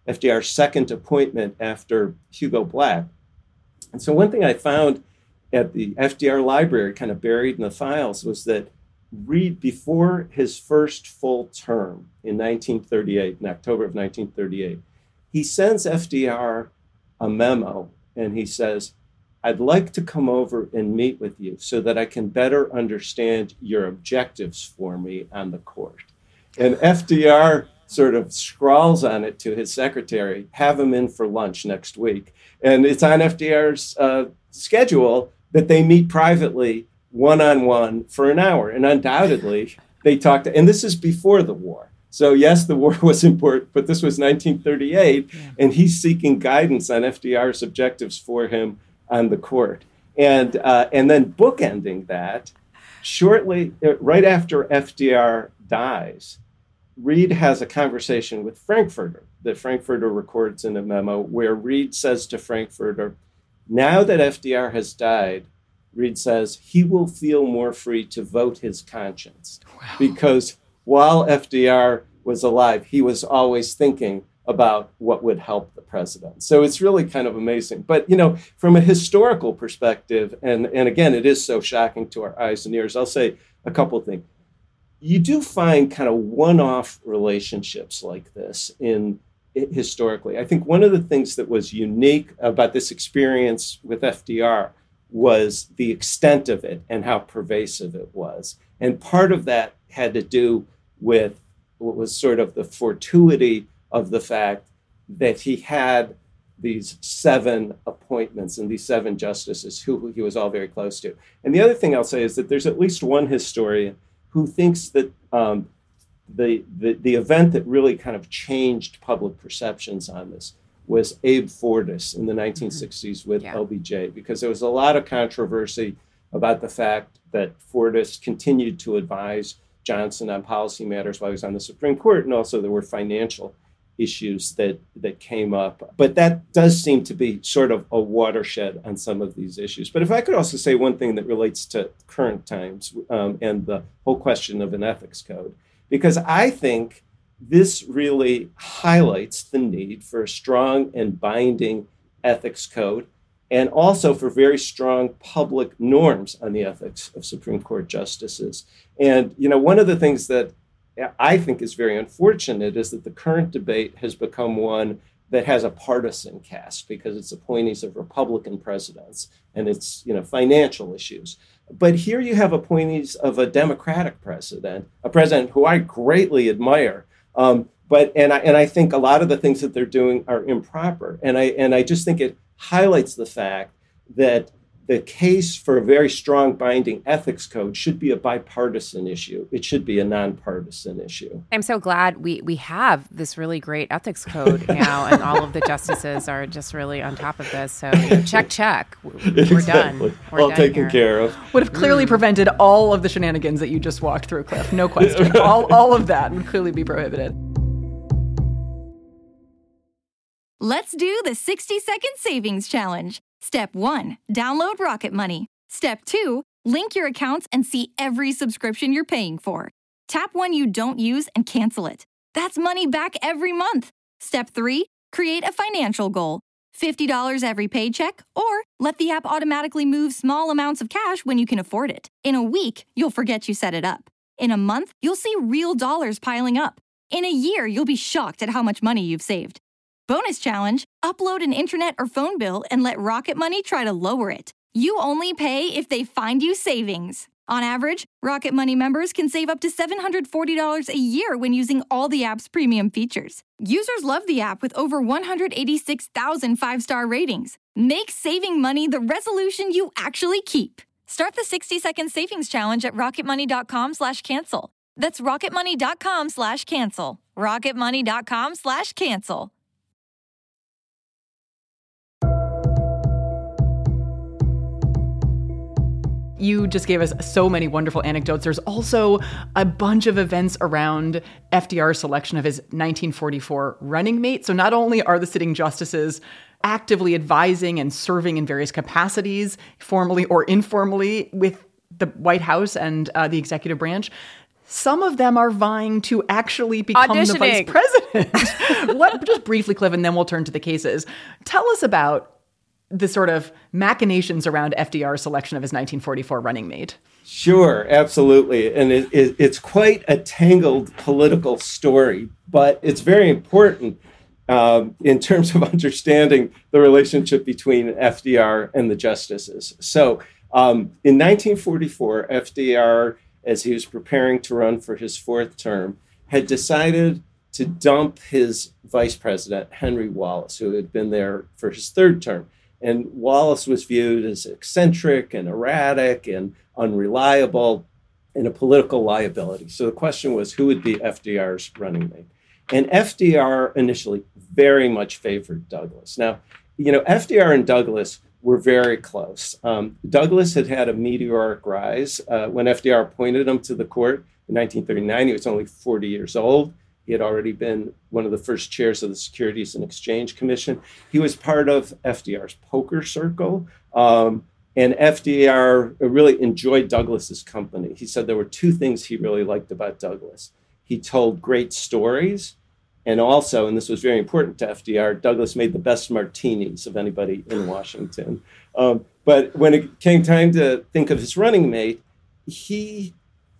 F D R's second appointment after Hugo Black. And so one thing I found at the F D R library, kind of buried in the files, was that Reed, before his first full term in nineteen thirty-eight, in October of nineteen thirty-eight, he sends F D R a memo and he says, I'd like to come over and meet with you so that I can better understand your objectives for me on the court. And F D R sort of scrawls on it to his secretary, have him in for lunch next week. And it's on F D R's uh, schedule that they meet privately one-on-one for an hour. And undoubtedly, they talked, and this is before the war. So yes, the war was important, but this was nineteen thirty-eight, yeah. And he's seeking guidance on F D R's objectives for him on the court. And uh, and then bookending that, shortly, right after F D R dies, Reed has a conversation with Frankfurter that Frankfurter records in a memo where Reed says to Frankfurter, now that F D R has died, Reed says he will feel more free to vote his conscience. Wow. Because while F D R was alive, he was always thinking about what would help the president. So it's really kind of amazing. But, you know, from a historical perspective, and, and again, it is so shocking to our eyes and ears, I'll say a couple of things. You do find kind of one-off relationships like this in historically. I think one of the things that was unique about this experience with F D R was the extent of it and how pervasive it was. And part of that had to do with what was sort of the fortuity of the fact that he had these seven appointments and these seven justices who he was all very close to. And the other thing I'll say is that there's at least one historian who thinks that um, the, the, the event that really kind of changed public perceptions on this was Abe Fortas in the nineteen sixties with yeah. L B J, because there was a lot of controversy about the fact that Fortas continued to advise Johnson on policy matters while he was on the Supreme Court, and also there were financial issues that, that came up. But that does seem to be sort of a watershed on some of these issues. But if I could also say one thing that relates to current times um, and the whole question of an ethics code, because I think this really highlights the need for a strong and binding ethics code, and also for very strong public norms on the ethics of Supreme Court justices. And, you know, one of the things that I think is very unfortunate is that the current debate has become one that has a partisan cast because it's appointees of Republican presidents and it's, you know, financial issues. But here you have appointees of a Democratic president, a president who I greatly admire. Um, but and I and I think a lot of the things that they're doing are improper. And I and I just think it highlights the fact that the case for a very strong binding ethics code should be a bipartisan issue. It should be a nonpartisan issue. I'm so glad we, we have this really great ethics code now, and all of the justices are just really on top of this. So check, check. We're exactly. done. We're all done taken here. care of. Would have clearly mm. prevented all of the shenanigans that you just walked through, Cliff. No question. all, all of that would clearly be prohibited. Let's do the sixty second savings challenge. Step one, download Rocket Money. Step two, link your accounts and see every subscription you're paying for. Tap one you don't use and cancel it. That's money back every month. Step three, create a financial goal. fifty dollars every paycheck, or let the app automatically move small amounts of cash when you can afford it. In a week, you'll forget you set it up. In a month, you'll see real dollars piling up. In a year, you'll be shocked at how much money you've saved. Bonus challenge, upload an internet or phone bill and let Rocket Money try to lower it. You only pay if they find you savings. On average, Rocket Money members can save up to seven hundred forty dollars a year when using all the app's premium features. Users love the app with over one hundred eighty-six thousand five-star ratings. Make saving money the resolution you actually keep. Start the sixty second savings challenge at rocketmoney.com slash cancel. That's rocketmoney.com slash cancel. rocketmoney.com slash cancel. You just gave us so many wonderful anecdotes. There's also a bunch of events around F D R's selection of his nineteen forty-four running mate. So not only are the sitting justices actively advising and serving in various capacities, formally or informally, with the White House and uh, the executive branch, some of them are vying to actually become the vice president. What, just briefly, Cliff, and then we'll turn to the cases. Tell us about the sort of machinations around F D R's selection of his nineteen forty-four running mate. Sure, absolutely. And it, it, it's quite a tangled political story, but it's very important um, in terms of understanding the relationship between F D R and the justices. So um, in nineteen forty-four, F D R, as he was preparing to run for his fourth term, had decided to dump his vice president, Henry Wallace, who had been there for his third term. And Wallace was viewed as eccentric and erratic and unreliable and a political liability. So the question was, who would be F D R's running mate? And F D R initially very much favored Douglas. Now, you know, F D R and Douglas were very close. Um, Douglas had had a meteoric rise. Uh, when F D R appointed him to the court in nineteen thirty-nine, he was only forty years old. He had already been one of the first chairs of the Securities and Exchange Commission. He was part of F D R's poker circle. Um, and F D R really enjoyed Douglas's company. He said there were two things he really liked about Douglas. He told great stories. And also, and this was very important to F D R, Douglas made the best martinis of anybody in Washington. Um, but when it came time to think of his running mate, he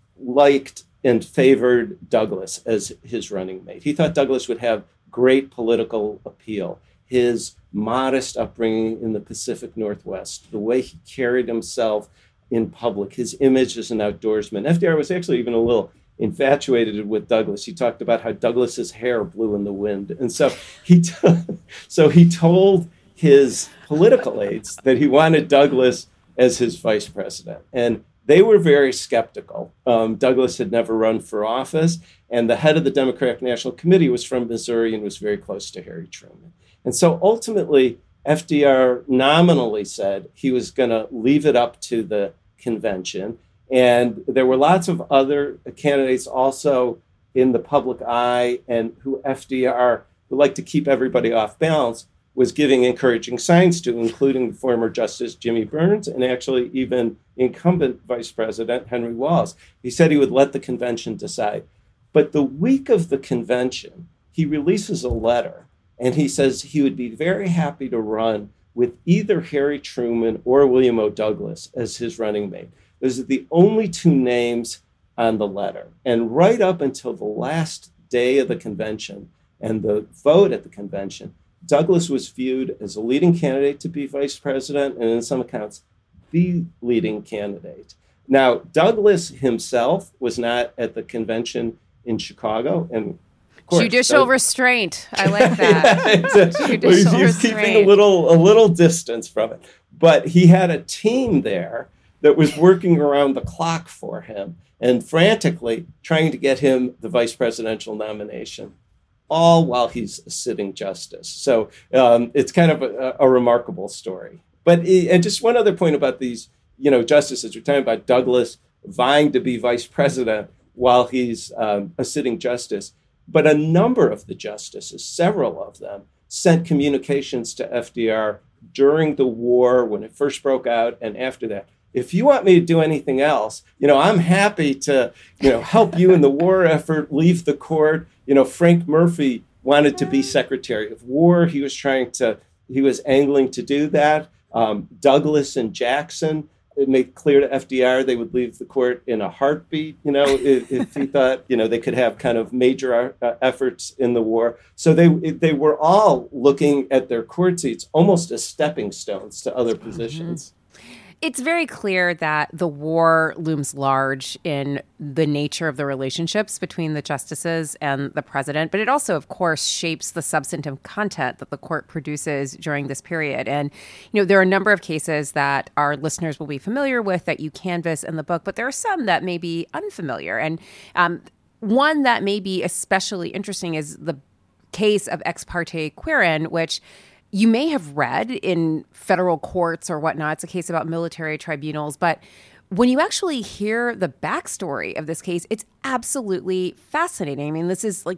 liked and favored Douglas as his running mate. He thought Douglas would have great political appeal. His modest upbringing in the Pacific Northwest, the way he carried himself in public, his image as an outdoorsman. F D R was actually even a little infatuated with Douglas. He talked about how Douglas's hair blew in the wind. And so he, t- so he told his political aides that he wanted Douglas as his vice president. And they were very skeptical. Um, Douglas had never run for office, and the head of the Democratic National Committee was from Missouri and was very close to Harry Truman. And so ultimately, F D R nominally said he was going to leave it up to the convention. And there were lots of other candidates also in the public eye, and who F D R would like to keep everybody off balance, was giving encouraging signs to, including former Justice Jimmy Burns and actually even incumbent Vice President Henry Wallace. He said he would let the convention decide. But the week of the convention, he releases a letter, and he says he would be very happy to run with either Harry Truman or William O. Douglas as his running mate. Those are the only two names on the letter. And right up until the last day of the convention and the vote at the convention, Douglas was viewed as a leading candidate to be vice president, and in some accounts, the leading candidate. Now, Douglas himself was not at the convention in Chicago, and of course, judicial Doug- restraint. I like that. yeah, a, judicial well, he's, he's restraint. keeping a little a little distance from it, but he had a team there that was working around the clock for him and frantically trying to get him the vice presidential nomination, all while he's a sitting justice. So um, it's kind of a, a remarkable story. But and just one other point about these, you know, justices. We're talking about Douglas vying to be vice president while he's um, a sitting justice. But a number of the justices, several of them, sent communications to F D R during the war when it first broke out and after that. If you want me to do anything else, you know, I'm happy to, you know, help you in the war effort, leave the court. You know, Frank Murphy wanted to be Secretary of War. He was trying to, he was angling to do that. Um, Douglas and Jackson, it made clear to F D R they would leave the court in a heartbeat, you know, if, if he thought, you know, they could have kind of major uh, efforts in the war. So they they were all looking at their court seats almost as stepping stones to other positions. Mm-hmm. It's very clear that the war looms large in the nature of the relationships between the justices and the president, but it also, of course, shapes the substantive content that the court produces during this period. And, you know, there are a number of cases that our listeners will be familiar with that you canvass in the book, but there are some that may be unfamiliar. And um, one that may be especially interesting is the case of Ex parte Quirin, which you may have read in federal courts or whatnot. It's a case about military tribunals. But when you actually hear the backstory of this case, it's absolutely fascinating. I mean, this is like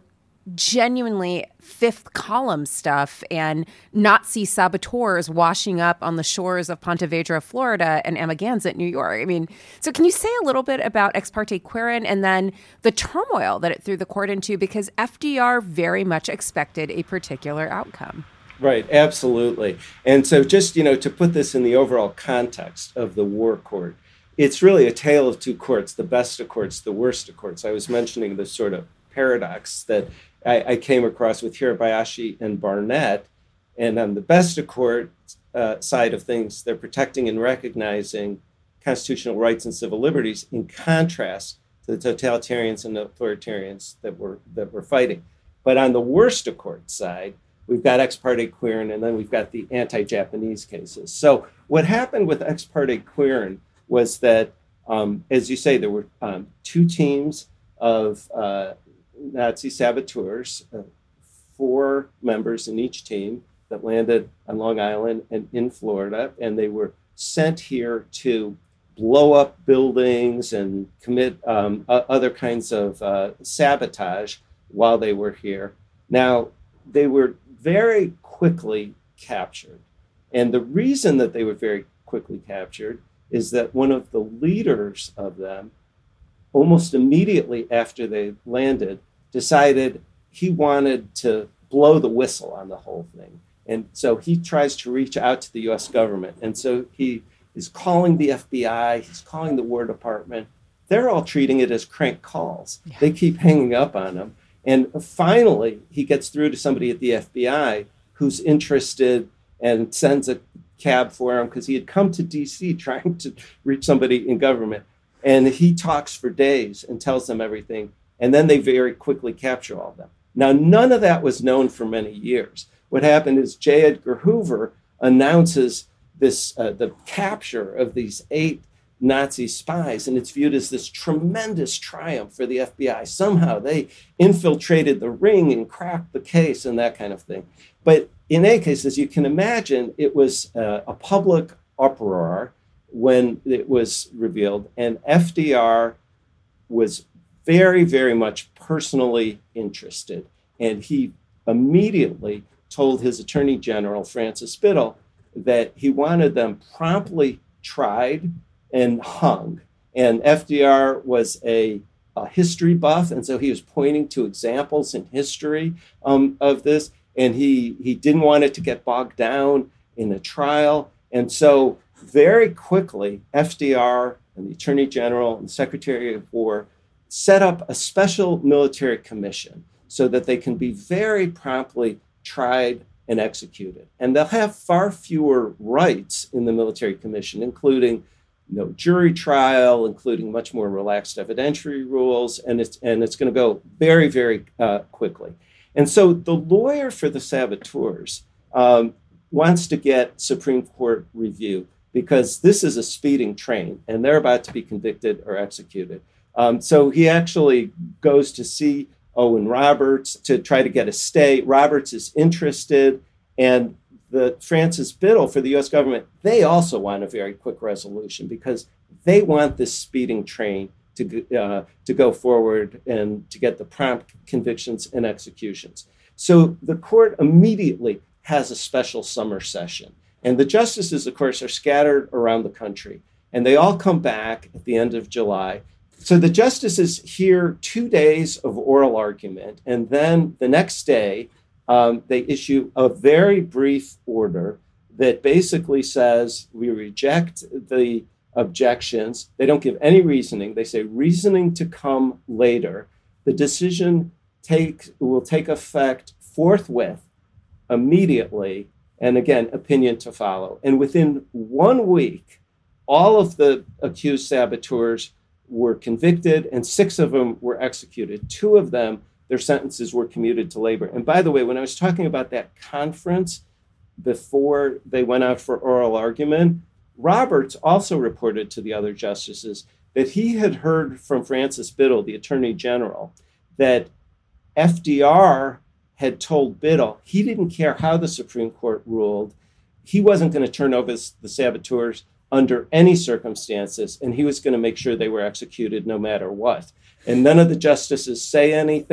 genuinely fifth column stuff and Nazi saboteurs washing up on the shores of Ponte Vedra, Florida, and Amagansett, New York. I mean, so can you say a little bit about Ex parte Quirin and then the turmoil that it threw the court into? Because F D R very much expected a particular outcome. Right, absolutely. And so just, you know, to put this in the overall context of the war court, it's really a tale of two courts, the best of courts, the worst of courts. I was mentioning this sort of paradox that I, I came across with Hirabayashi and Barnett. And on the best of court uh, side of things, they're protecting and recognizing constitutional rights and civil liberties in contrast to the totalitarians and authoritarians that we're, that we're fighting. But on the worst of court side, we've got Ex parte Quirin, and then we've got the anti-Japanese cases. So what happened with Ex parte Quirin was that, um, as you say, there were um, two teams of uh, Nazi saboteurs, uh, four members in each team that landed on Long Island and in Florida, and they were sent here to blow up buildings and commit um, uh, other kinds of uh, sabotage while they were here. Now, they were very quickly captured. And the reason that they were very quickly captured is that one of the leaders of them, almost immediately after they landed, decided he wanted to blow the whistle on the whole thing. And so he tries to reach out to the U S government. And so he is calling the F B I, he's calling the War Department. They're all treating it as crank calls. Yeah. They keep hanging up on him. And finally, he gets through to somebody at the F B I who's interested and sends a cab for him because he had come to D C trying to reach somebody in government. And he talks for days and tells them everything. And then they very quickly capture all of them. Now, none of that was known for many years. What happened is J. Edgar Hoover announces this uh, the capture of these eight Nazi spies, and it's viewed as this tremendous triumph for the F B I. Somehow they infiltrated the ring and cracked the case and that kind of thing. But in any case, as you can imagine, it was uh, a public uproar when it was revealed, and F D R was very, very much personally interested. And he immediately told his Attorney General, Francis Biddle, that he wanted them promptly tried and hung. And F D R was a, a history buff, and so he was pointing to examples in history um, of this, and he, he didn't want it to get bogged down in a trial. And so very quickly, F D R and the Attorney General and the Secretary of War set up a special military commission so that they can be very promptly tried and executed. And they'll have far fewer rights in the military commission, including no jury trial, including much more relaxed evidentiary rules, and it's and it's going to go very, very uh, quickly. And so the lawyer for the saboteurs um, wants to get Supreme Court review because this is a speeding train, and they're about to be convicted or executed. Um, so he actually goes to see Owen Roberts to try to get a stay. Roberts is interested, and the Francis Biddle for the U S government, they also want a very quick resolution because they want this speeding train to, uh, to go forward and to get the prompt convictions and executions. So the court immediately has a special summer session. And the justices, of course, are scattered around the country. And they all come back at the end of July. So the justices hear two days of oral argument. And then the next day, Um, they issue a very brief order that basically says we reject the objections. They don't give any reasoning. They say reasoning to come later. The decision take, will take effect forthwith, immediately, and again, opinion to follow. And within one week, all of the accused saboteurs were convicted and six of them were executed. Two of them, their sentences were commuted to labor. And by the way, when I was talking about that conference before they went out for oral argument, Roberts also reported to the other justices that he had heard from Francis Biddle, the Attorney General, that F D R had told Biddle he didn't care how the Supreme Court ruled. He wasn't going to turn over the saboteurs under any circumstances, and he was going to make sure they were executed no matter what. And none of the justices say anything.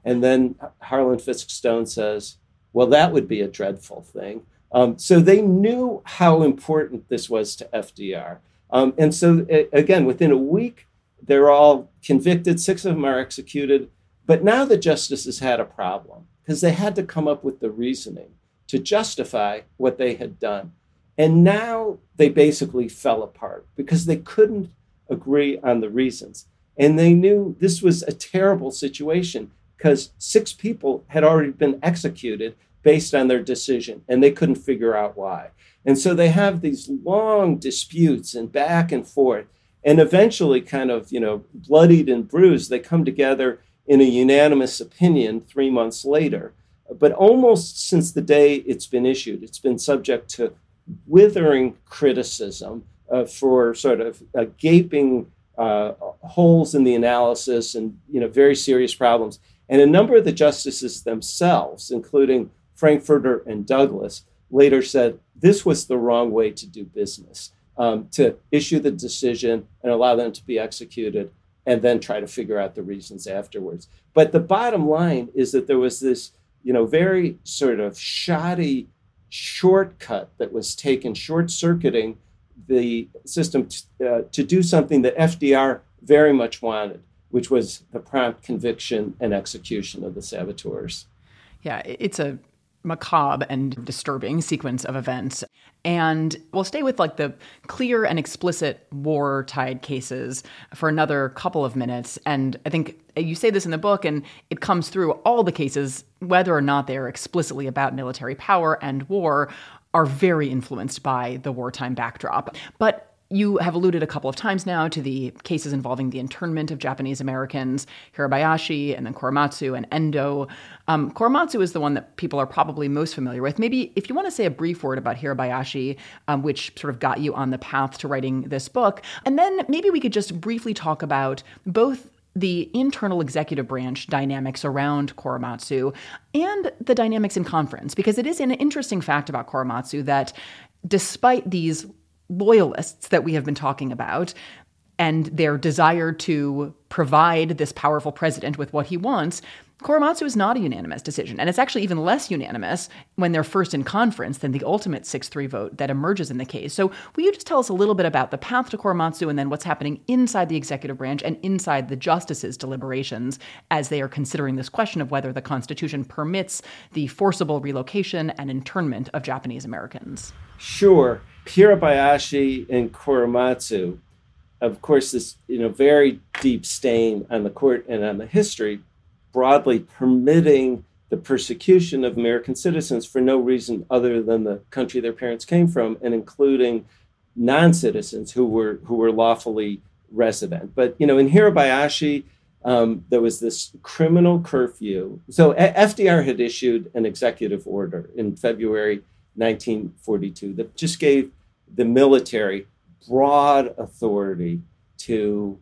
And then Harlan Fiske Stone says, well, that would be a dreadful thing. Um, so they knew how important this was to F D R. Um, and so, a- again, within a week, they're all convicted. Six of them are executed. But now the justices had a problem because they had to come up with the reasoning to justify what they had done. And now they basically fell apart because they couldn't agree on the reasons. And they knew this was a terrible situation because six people had already been executed based on their decision, and they couldn't figure out why. And so they have these long disputes and back and forth, and eventually kind of, you know, bloodied and bruised, they come together in a unanimous opinion three months later. But almost since the day it's been issued, it's been subject to withering criticism uh, for sort of uh, gaping uh, holes in the analysis and, you know, very serious problems. And a number of the justices themselves, including Frankfurter and Douglas, later said this was the wrong way to do business, um, to issue the decision and allow them to be executed and then try to figure out the reasons afterwards. But the bottom line is that there was this, you know, very sort of shoddy shortcut that was taken, short-circuiting the system t- uh, to do something that F D R very much wanted, which was the prompt conviction and execution of the saboteurs. Yeah, it's a macabre and disturbing sequence of events. And we'll stay with like the clear and explicit war-tied cases for another couple of minutes. And I think you say this in the book, and it comes through all the cases, whether or not they're explicitly about military power and war, are very influenced by the wartime backdrop. But you have alluded a couple of times now to the cases involving the internment of Japanese Americans, Hirabayashi, and then Korematsu and Endo. Um, Korematsu is the one that people are probably most familiar with. Maybe if you want to say a brief word about Hirabayashi, um, which sort of got you on the path to writing this book, and then maybe we could just briefly talk about both the internal executive branch dynamics around Korematsu and the dynamics in conference, because it is an interesting fact about Korematsu that despite these loyalists that we have been talking about and their desire to provide this powerful president with what he wants, Korematsu is not a unanimous decision. And it's actually even less unanimous when they're first in conference than the ultimate six three vote that emerges in the case. So will you just tell us a little bit about the path to Korematsu and then what's happening inside the executive branch and inside the justices' deliberations as they are considering this question of whether the Constitution permits the forcible relocation and internment of Japanese Americans? Sure. Hirabayashi and Korematsu, of course, this, you know, very deep stain on the court and on the history, broadly permitting the persecution of American citizens for no reason other than the country their parents came from, and including non-citizens who were who were lawfully resident. But, you know, in Hirabayashi, um, there was this criminal curfew. So F D R had issued an executive order in February nineteen forty-two that just gave the military broad authority to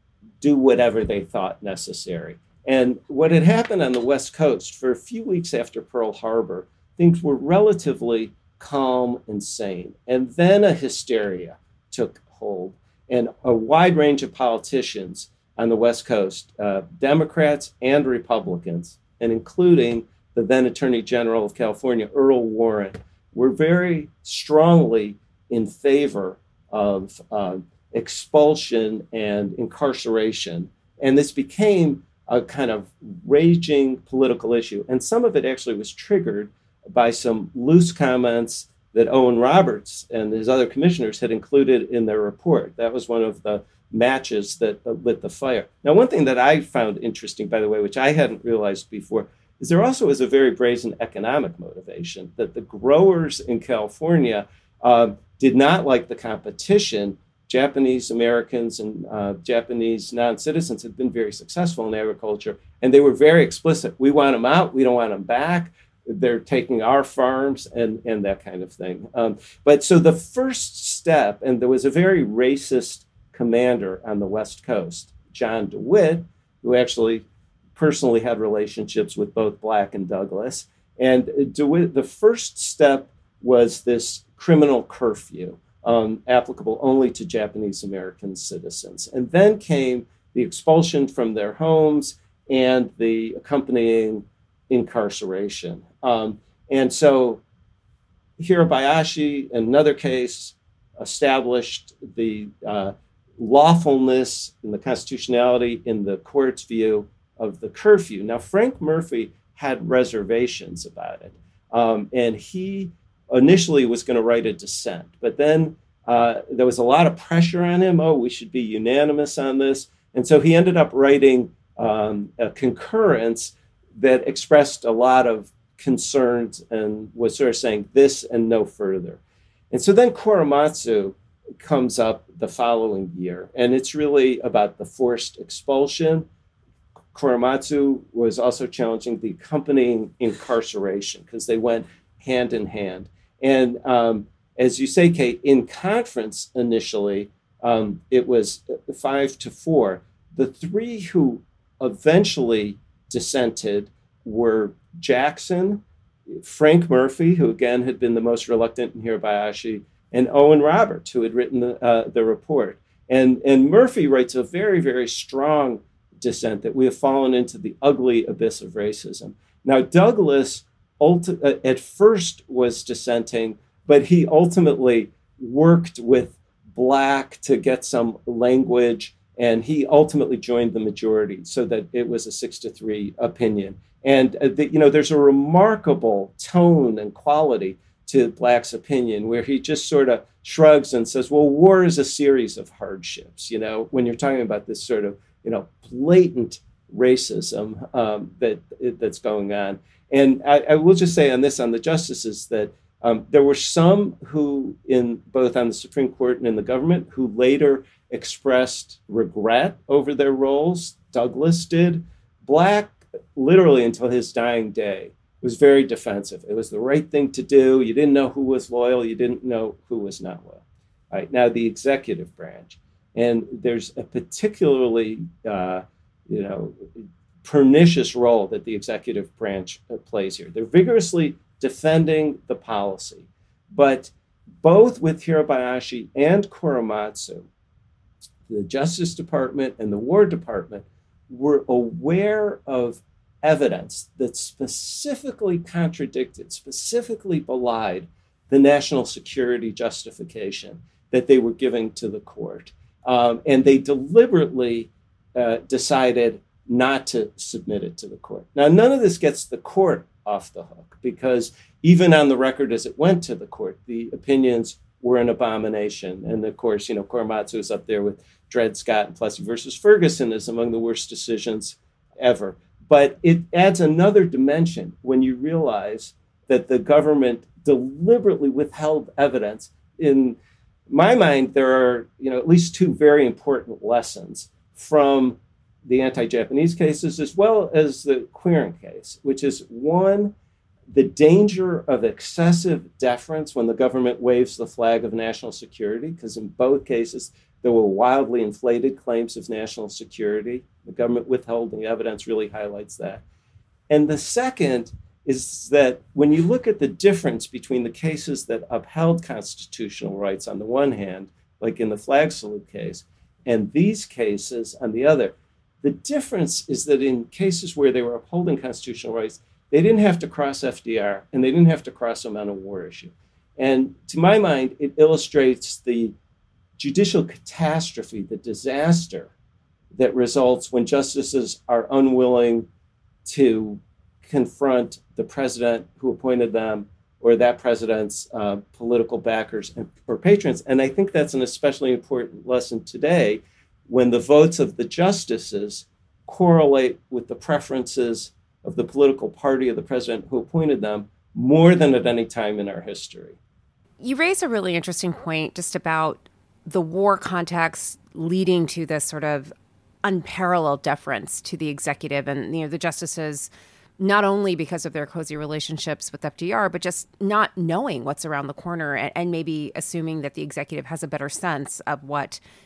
do whatever they thought necessary. And what had happened on the West Coast for a few weeks after Pearl Harbor, things were relatively calm and sane. And then a hysteria took hold, and a wide range of politicians on the West Coast, uh, Democrats and Republicans, and including the then Attorney General of California, Earl Warren, were very strongly in favor of uh, expulsion and incarceration. And this became a kind of raging political issue. And some of it actually was triggered by some loose comments that Owen Roberts and his other commissioners had included in their report. That was one of the matches that lit the fire. Now, one thing that I found interesting, by the way, which I hadn't realized before, is there also is a very brazen economic motivation, that the growers in California uh, did not like the competition. Japanese Americans and uh, Japanese non-citizens had been very successful in agriculture, and they were very explicit. We want them out. We don't want them back. They're taking our farms and, and that kind of thing. Um, but so the first step, and there was a very racist commander on the West Coast, John DeWitt, who actually personally had relationships with both Black and Douglas. And DeWitt, the first step was this criminal curfew, um, applicable only to Japanese American citizens. And then came the expulsion from their homes and the accompanying incarceration. Um, and so Hirabayashi, in another case, established the uh, lawfulness and the constitutionality in the court's view of the curfew. Now, Frank Murphy had reservations about it. Um, and he initially was going to write a dissent, but then uh, there was a lot of pressure on him. Oh, we should be unanimous on this. And so he ended up writing um, a concurrence that expressed a lot of concerns and was sort of saying this and no further. And so then Korematsu comes up the following year, and it's really about the forced expulsion. Korematsu was also challenging the accompanying incarceration because they went hand in hand. And um, as you say, Kate, in conference initially, um, it was five to four. The three who eventually dissented were Jackson, Frank Murphy, who again had been the most reluctant in Hirabayashi, and Owen Roberts, who had written the, uh, the report. And, and Murphy writes a very, very strong dissent that we have fallen into the ugly abyss of racism. Now, Douglas ulti- uh, at first was dissenting, but he ultimately worked with Black to get some language, and he ultimately joined the majority so that it was a six to three opinion. And, uh, the, you know, there's a remarkable tone and quality to Black's opinion where he just sort of shrugs and says, well, war is a series of hardships. You know, when you're talking about this sort of, you know, blatant racism um, that that's going on. And I, I will just say on this, on the justices, that um, there were some who, in both on the Supreme Court and in the government, who later expressed regret over their roles. Douglas did. Black, literally until his dying day, was very defensive. It was the right thing to do. You didn't know who was loyal. You didn't know who was not loyal. All right, now the executive branch. And there's a particularly, uh, you know, pernicious role that the executive branch plays here. They're vigorously defending the policy, but both with Hirabayashi and Korematsu, the Justice Department and the War Department were aware of evidence that specifically contradicted, specifically belied the national security justification that they were giving to the court. Um, and they deliberately uh, decided not to submit it to the court. Now, none of this gets the court off the hook, because even on the record as it went to the court, the opinions were an abomination. And of course, you know, Korematsu is up there with Dred Scott and Plessy versus Ferguson as among the worst decisions ever. But it adds another dimension when you realize that the government deliberately withheld evidence. In my mind, there are, you know, at least two very important lessons from the anti-Japanese cases as well as the Quirin case, which is, one, the danger of excessive deference when the government waves the flag of national security, because in both cases, there were wildly inflated claims of national security. The government withholding evidence really highlights that. And the second is that when you look at the difference between the cases that upheld constitutional rights on the one hand, like in the flag salute case, and these cases on the other, the difference is that in cases where they were upholding constitutional rights, they didn't have to cross F D R and they didn't have to cross them on a war issue. And to my mind, it illustrates the judicial catastrophe, the disaster that results when justices are unwilling to confront the president who appointed them or that president's uh, political backers and, or patrons. And I think that's an especially important lesson today when the votes of the justices correlate with the preferences of the political party of the president who appointed them more than at any time in our history. You raise a really interesting point just about the war context leading to this sort of unparalleled deference to the executive and, you know, the justices, not only because of their cozy relationships with F D R, but just not knowing what's around the corner and, and maybe assuming that the executive has a better sense of what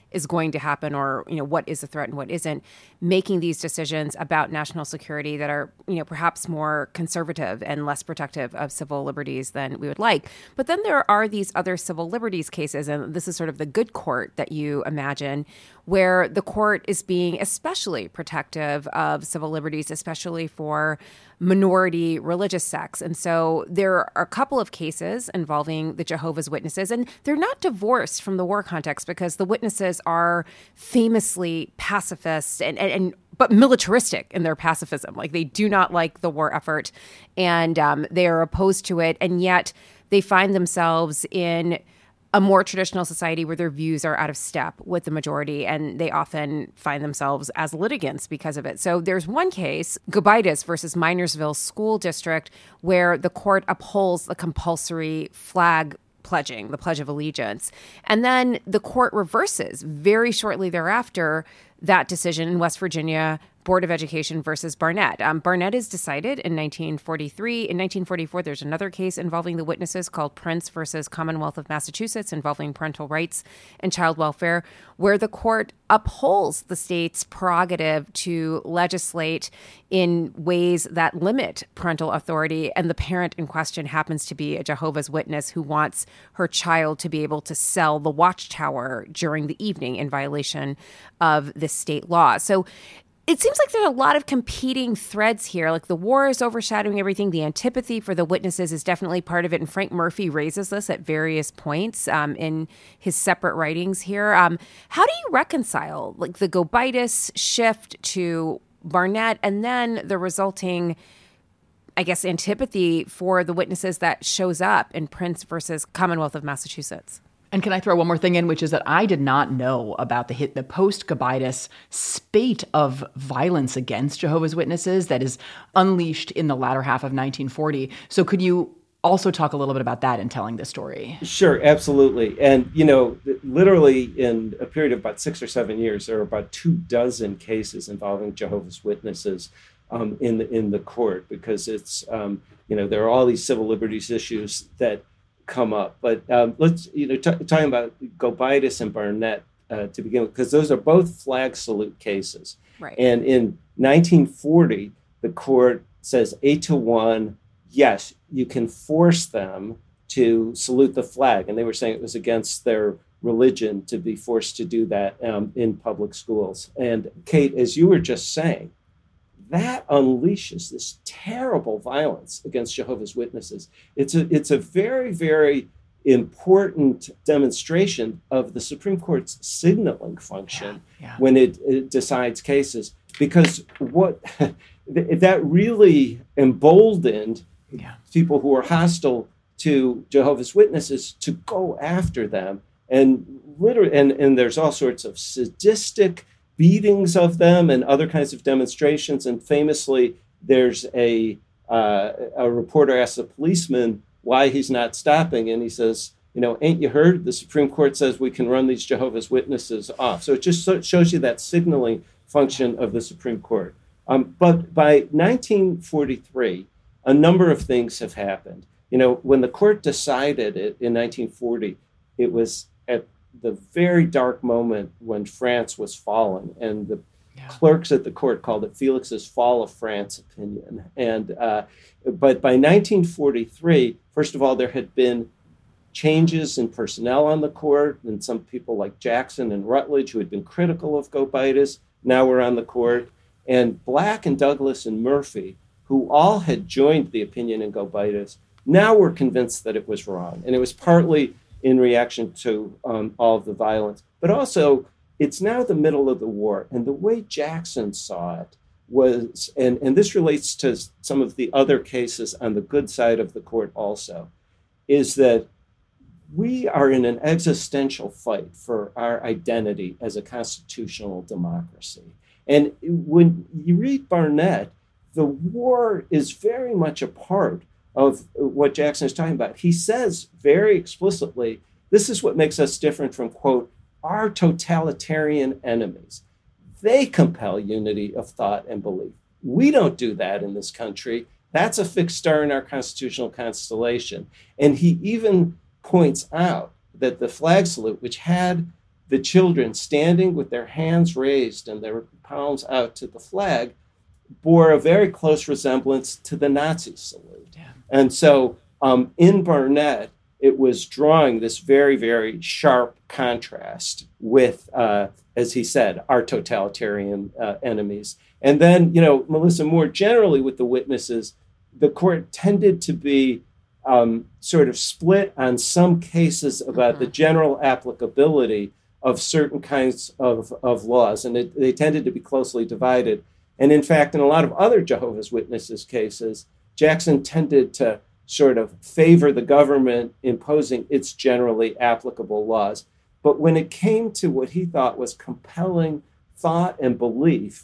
is going to happen, or, you know, what is a threat and what isn't, making these decisions about national security that are, you know, perhaps more conservative and less protective of civil liberties than we would like. But then there are these other civil liberties cases, and this is sort of the good court that you imagine, where the court is being especially protective of civil liberties, especially for minority religious sects. And so there are a couple of cases involving the Jehovah's Witnesses, and they're not divorced from the war context because the witnesses are famously pacifist and, and, and but militaristic in their pacifism. Like, they do not like the war effort, and um, they are opposed to it, and yet they find themselves in a more traditional society where their views are out of step with the majority, and they often find themselves as litigants because of it. So there's one case, Gobitis versus Minersville School District, where the court upholds the compulsory flag pledging, the Pledge of Allegiance. And then the court reverses very shortly thereafter that decision in West Virginia, Board of Education versus Barnett. Um, Barnett is decided in nineteen forty-three. In nineteen forty-four, there's another case involving the witnesses called Prince versus Commonwealth of Massachusetts, involving parental rights and child welfare, where the court upholds the state's prerogative to legislate in ways that limit parental authority. And the parent in question happens to be a Jehovah's Witness who wants her child to be able to sell the Watchtower during the evening in violation of this state law. So it seems like there's a lot of competing threads here. Like, the war is overshadowing everything. The antipathy for the witnesses is definitely part of it. And Frank Murphy raises this at various points um, in his separate writings here. Um, how do you reconcile, like, the Gobitis shift to Barnett and then the resulting, I guess, antipathy for the witnesses that shows up in Prince versus Commonwealth of Massachusetts? And can I throw one more thing in, which is that I did not know about the hit, the post-Gobitis spate of violence against Jehovah's Witnesses that is unleashed in the latter half of nineteen forty. So could you also talk a little bit about that in telling this story? Sure, absolutely. And, you know, literally in a period of about six or seven years, there are about two dozen cases involving Jehovah's Witnesses um, in the in the court, because it's, um, you know, there are all these civil liberties issues that come up. But um, let's, you know, t- talking about Gobitis and Barnett uh, to begin with, because those are both flag salute cases. Right. And in nineteen forty, the court says eight to one, yes, you can force them to salute the flag. And they were saying it was against their religion to be forced to do that um, in public schools. And Kate, as you were just saying, that unleashes this terrible violence against Jehovah's Witnesses. It's a it's a very, very important demonstration of the Supreme Court's signaling function yeah, yeah. when it, it decides cases, because what that really emboldened yeah. people who are hostile to Jehovah's Witnesses to go after them, and literally, and, and there's all sorts of sadistic beatings of them and other kinds of demonstrations. And famously, there's a uh, a reporter asks a policeman why he's not stopping, and he says, you know, ain't you heard? The Supreme Court says we can run these Jehovah's Witnesses off. So it just so, shows you that signaling function of the Supreme Court. Um, but by nineteen forty-three, a number of things have happened. You know, when the court decided it in nineteen forty, it was at the very dark moment when France was falling, and the yeah. clerks at the court called it Felix's Fall of France opinion. And uh, but by nineteen forty-three, first of all, there had been changes in personnel on the court, and some people like Jackson and Rutledge, who had been critical of Gobitis, now were on the court. And Black and Douglas and Murphy, who all had joined the opinion in Gobitis, now were convinced that it was wrong. And it was partly in reaction to um, all of the violence. But also, it's now the middle of the war. And the way Jackson saw it was, and, and this relates to some of the other cases on the good side of the court also, is that we are in an existential fight for our identity as a constitutional democracy. And when you read Barnett, the war is very much a part of what Jackson is talking about. He says very explicitly, this is what makes us different from, quote, our totalitarian enemies. They compel unity of thought and belief. We don't do that in this country. That's a fixed star in our constitutional constellation. And he even points out that the flag salute, which had the children standing with their hands raised and their palms out to the flag bore a very close resemblance to the Nazi salute. Yeah. And so um, in Barnett, it was drawing this very, very sharp contrast with, uh, as he said, our totalitarian uh, enemies. And then, you know, Melissa, more generally with the witnesses, the court tended to be um, sort of split on some cases about mm-hmm. the general applicability of certain kinds of, of laws, and it, they tended to be closely divided. And in fact, in a lot of other Jehovah's Witnesses cases, Jackson tended to sort of favor the government imposing its generally applicable laws. But when it came to what he thought was compelling thought and belief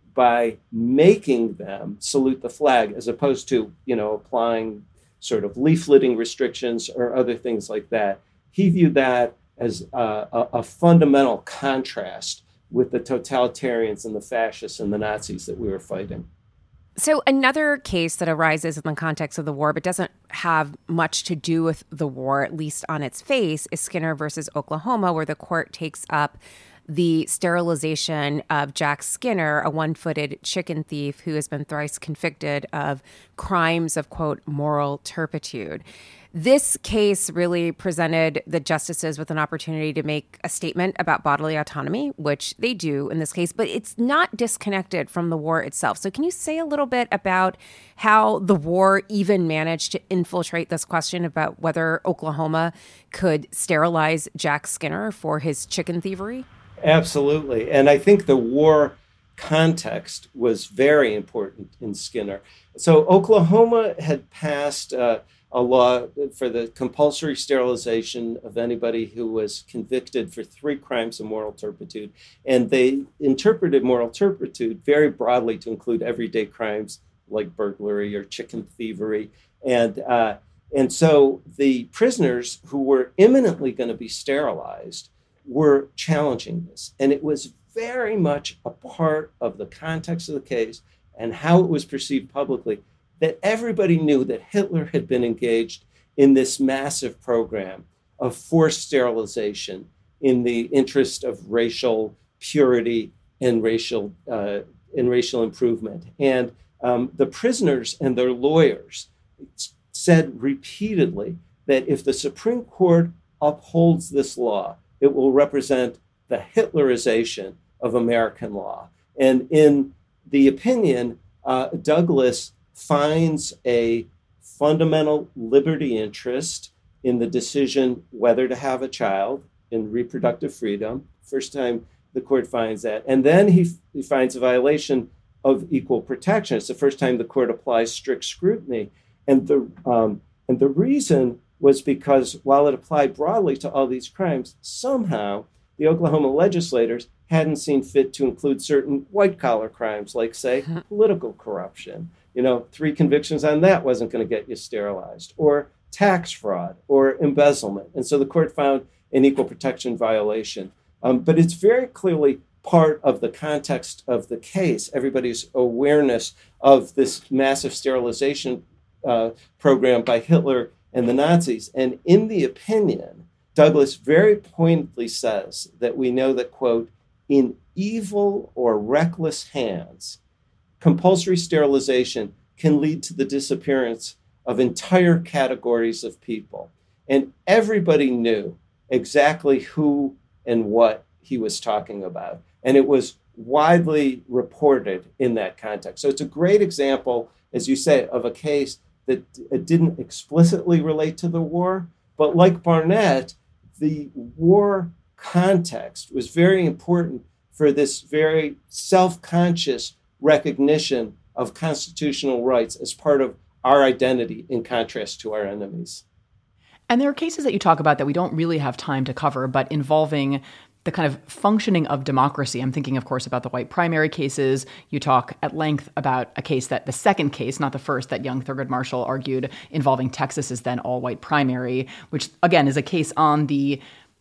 by making them salute the flag, as opposed to, you know, applying sort of leafleting restrictions or other things like that, he viewed that as uh, a, a fundamental contrast with the totalitarians and the fascists and the Nazis that we were fighting. So another case that arises in the context of the war, but doesn't have much to do with the war, at least on its face, is Skinner versus Oklahoma, where the court takes up the sterilization of Jack Skinner, a one-footed chicken thief who has been thrice convicted of crimes of, quote, moral turpitude. This case really presented the justices with an opportunity to make a statement about bodily autonomy, which they do in this case, but it's not disconnected from the war itself. So can you say a little bit about how the war even managed to infiltrate this question about whether Oklahoma could sterilize Jack Skinner for his chicken thievery? Absolutely. And I think the war context was very important in Skinner. So Oklahoma had passed uh, a law for the compulsory sterilization of anybody who was convicted for three crimes of moral turpitude. And they interpreted moral turpitude very broadly to include everyday crimes like burglary or chicken thievery. And, uh, and so the prisoners who were imminently going to be sterilized were challenging this. And it was very much a part of the context of the case and how it was perceived publicly that everybody knew that Hitler had been engaged in this massive program of forced sterilization in the interest of racial purity and racial uh, and racial improvement. And um, the prisoners and their lawyers said repeatedly that if the Supreme Court upholds this law, it will represent the Hitlerization of American law. And in the opinion, uh, Douglas finds a fundamental liberty interest in the decision whether to have a child, in reproductive freedom. First time the court finds that. And then he, he finds a violation of equal protection. It's the first time the court applies strict scrutiny. And the, um, and the reason was because while it applied broadly to all these crimes, somehow the Oklahoma legislators hadn't seen fit to include certain white-collar crimes, like, say, political corruption. You know, three convictions on that wasn't going to get you sterilized, or tax fraud, or embezzlement. And so the court found an equal protection violation. Um, but it's very clearly part of the context of the case, everybody's awareness of this massive sterilization uh, program by Hitler and the Nazis. And in the opinion, Douglas very pointedly says that we know that, quote, in evil or reckless hands, compulsory sterilization can lead to the disappearance of entire categories of people. And everybody knew exactly who and what he was talking about. And it was widely reported in that context. So it's a great example, as you say, of a case that didn't explicitly relate to the war, but like Barnett, the war context was very important for this very self-conscious recognition of constitutional rights as part of our identity in contrast to our enemies. And there are cases that you talk about that we don't really have time to cover, but involving the kind of functioning of democracy. I'm thinking, of course, about the white primary cases. You talk at length about a case that the second case, not the first, that young Thurgood Marshall argued involving Texas's then all-white primary, which, again, is a case on the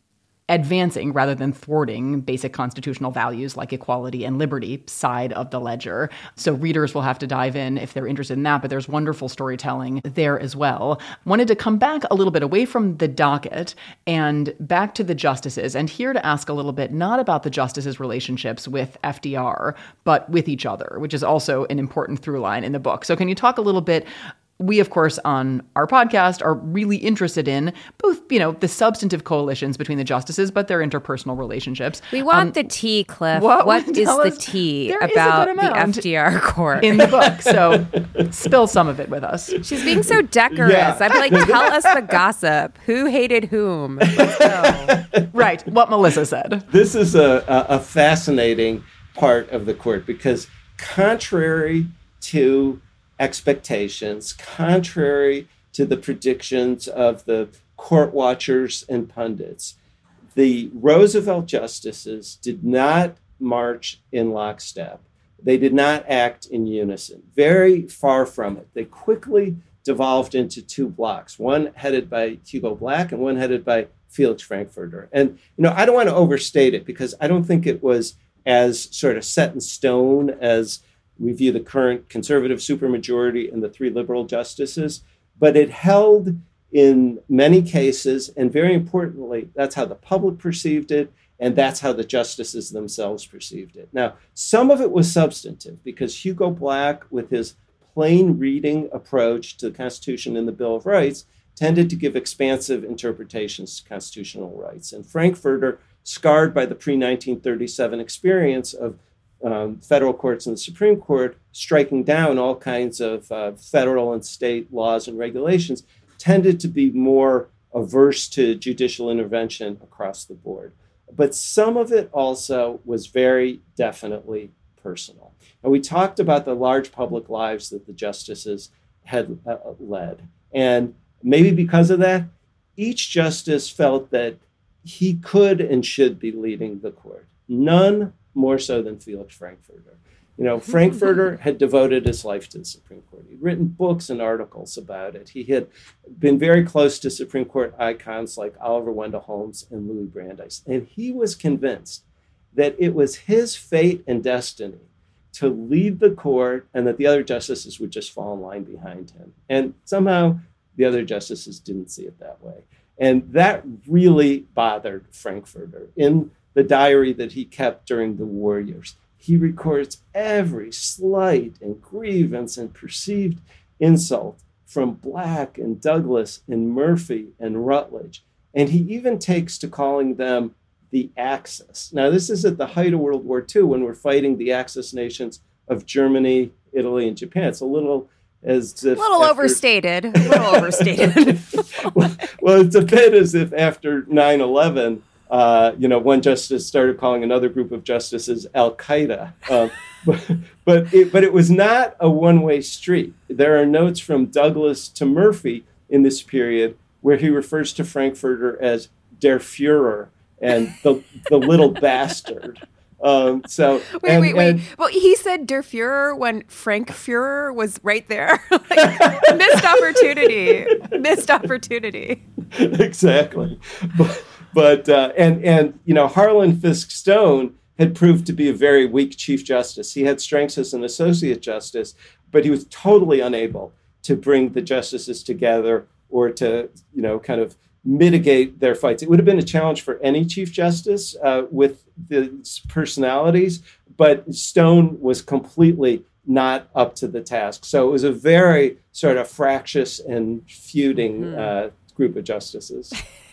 advancing rather than thwarting basic constitutional values like equality and liberty side of the ledger. So readers will have to dive in if they're interested in that, but there's wonderful storytelling there as well. Wanted to come back a little bit away from the docket and back to the justices, and here to ask a little bit not about the justices' relationships with F D R, but with each other, which is also an important through line in the book. So can you talk a little bit? We, of course, on our podcast are really interested in both, you know, the substantive coalitions between the justices, but their interpersonal relationships. We want um, the tea, Cliff. What, what is the tea about the F D R court? In the book. So spill some of it with us. She's being so decorous. Yeah. I'm like, tell us the gossip. Who hated whom? Let's go. Right. What Melissa said. This is a, a, a fascinating part of the court because contrary to expectations, contrary to the predictions of the court watchers and pundits, the Roosevelt justices did not march in lockstep. They did not act in unison. Very far from it. They quickly devolved into two blocks, one headed by Hugo Black and one headed by Felix Frankfurter. And, you know, I don't want to overstate it because I don't think it was as sort of set in stone as we view the current conservative supermajority and the three liberal justices, but it held in many cases, and very importantly, that's how the public perceived it, and that's how the justices themselves perceived it. Now, some of it was substantive, because Hugo Black, with his plain reading approach to the Constitution and the Bill of Rights, tended to give expansive interpretations to constitutional rights. And Frankfurter, scarred by the pre-nineteen thirty-seven experience of Um, federal courts and the Supreme Court striking down all kinds of uh, federal and state laws and regulations, tended to be more averse to judicial intervention across the board. But some of it also was very definitely personal. And we talked about the large public lives that the justices had uh, led. And maybe because of that, each justice felt that he could and should be leading the court. None more so than Felix Frankfurter. You know, Frankfurter had devoted his life to the Supreme Court. He'd written books and articles about it. He had been very close to Supreme Court icons like Oliver Wendell Holmes and Louis Brandeis. And he was convinced that it was his fate and destiny to lead the court and that the other justices would just fall in line behind him. And somehow the other justices didn't see it that way. And that really bothered Frankfurter. In the diary that he kept during the war years, he records every slight and grievance and perceived insult from Black and Douglas and Murphy and Rutledge. And he even takes to calling them the Axis. Now, this is at the height of World War Two, when we're fighting the Axis nations of Germany, Italy, and Japan. It's a little as if... A little after... overstated. A little overstated. well, well, it's a bit as if after nine eleven, Uh, you know, one justice started calling another group of justices Al-Qaeda. Um, but but it, but it was not a one-way street. There are notes from Douglas to Murphy in this period where he refers to Frankfurter as der Führer and the the little bastard. Um, so wait, and, wait, wait. And, well, he said der Führer when Frank Führer was right there. Like, missed opportunity. Missed opportunity. Exactly. But, But, uh, and, and you know, Harlan Fiske Stone had proved to be a very weak Chief Justice. He had strengths as an Associate Justice, but he was totally unable to bring the justices together or to, you know, kind of mitigate their fights. It would have been a challenge for any Chief Justice uh, with the personalities, but Stone was completely not up to the task. So it was a very sort of fractious and feuding uh, group of justices.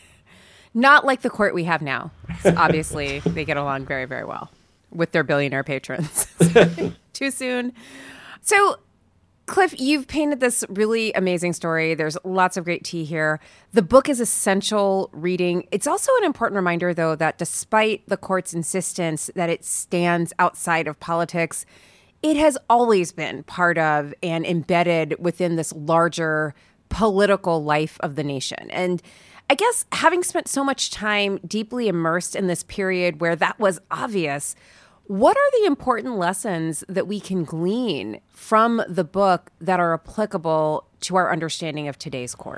Not like the court we have now. So obviously, they get along very, very well with their billionaire patrons. Too soon. So, Cliff, you've painted this really amazing story. There's lots of great tea here. The book is essential reading. It's also an important reminder, though, that despite the court's insistence that it stands outside of politics, it has always been part of and embedded within this larger political life of the nation. And I guess having spent so much time deeply immersed in this period where that was obvious, what are the important lessons that we can glean from the book that are applicable to our understanding of today's court?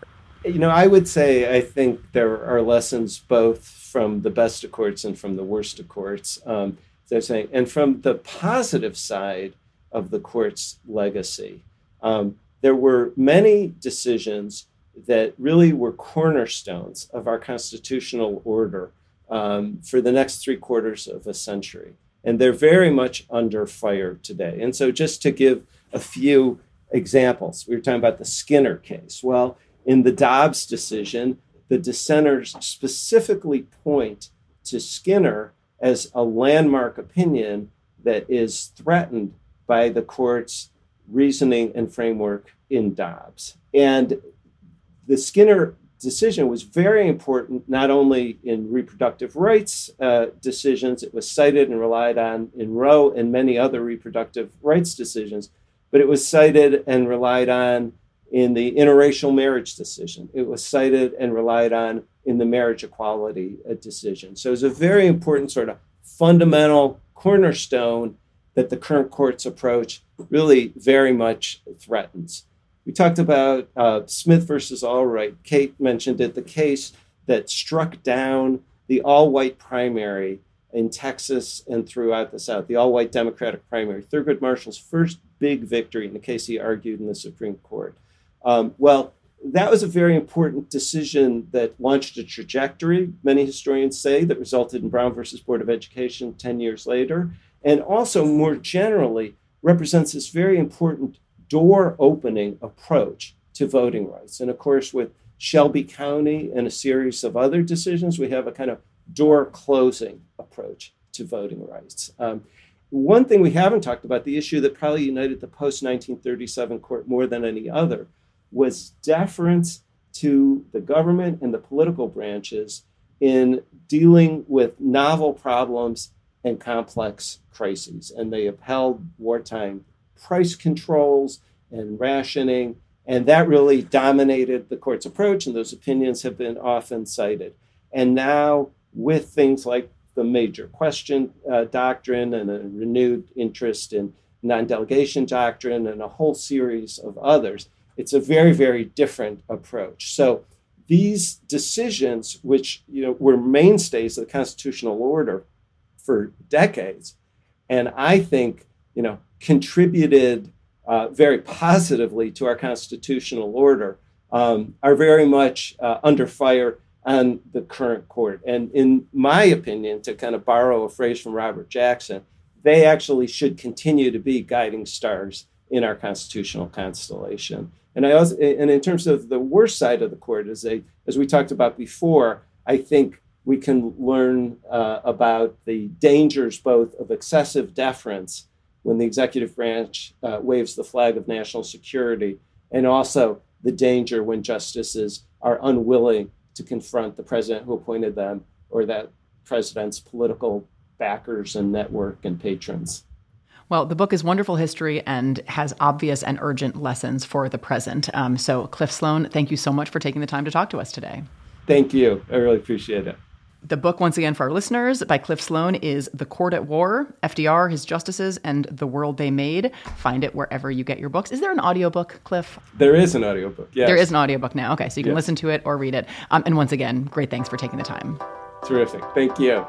you know, I would say I think there are lessons both from the best of courts and from the worst of courts. Um, they're saying, and from the positive side of the court's legacy, um, there were many decisions that really were cornerstones of our constitutional order um, for the next three quarters of a century. And they're very much under fire today. And so just to give a few examples, we were talking about the Skinner case. Well, in the Dobbs decision, the dissenters specifically point to Skinner as a landmark opinion that is threatened by the court's reasoning and framework in Dobbs. And the Skinner decision was very important, not only in reproductive rights uh, decisions, it was cited and relied on in Roe and many other reproductive rights decisions, but it was cited and relied on in the interracial marriage decision. It was cited and relied on in the marriage equality uh, decision. So it's a very important sort of fundamental cornerstone that the current court's approach really very much threatens. We talked about uh, Smith versus Allwright. Kate mentioned it, the case that struck down the all-white primary in Texas and throughout the South, the all-white Democratic primary, Thurgood Marshall's first big victory in the case he argued in the Supreme Court. Um, well, that was a very important decision that launched a trajectory, many historians say, that resulted in Brown versus Board of Education ten years later, and also more generally represents this very important door-opening approach to voting rights. And of course, with Shelby County and a series of other decisions, we have a kind of door-closing approach to voting rights. Um, one thing we haven't talked about, the issue that probably united the post-nineteen thirty-seven court more than any other, was deference to the government and the political branches in dealing with novel problems and complex crises. And they upheld wartime price controls and rationing, and that really dominated the court's approach, and those opinions have been often cited. And now, with things like the major question uh, doctrine and a renewed interest in non-delegation doctrine and a whole series of others, it's a very, very different approach. So these decisions, which you know were mainstays of the constitutional order for decades, and I think you know contributed uh, very positively to our constitutional order, um, are very much uh, under fire on the current court. And in my opinion, to kind of borrow a phrase from Robert Jackson, they actually should continue to be guiding stars in our constitutional constellation. And I also, and in terms of the worst side of the court, as a, as we talked about before, I think we can learn uh, about the dangers both of excessive deference when the executive branch uh, waves the flag of national security, and also the danger when justices are unwilling to confront the president who appointed them or that president's political backers and network and patrons. Well, the book is wonderful history and has obvious and urgent lessons for the present. Um, so, Cliff Sloan, thank you so much for taking the time to talk to us today. Thank you. I really appreciate it. The book, once again, for our listeners, by Cliff Sloan, is The Court at War, F D R, His Justices, and the World They Made. Find it wherever you get your books. Is there an audiobook, Cliff? There is an audiobook, yes. There is an audiobook now. Okay, so you can yes. listen to it or read it. Um, and once again, great thanks for taking the time. Terrific. Thank you.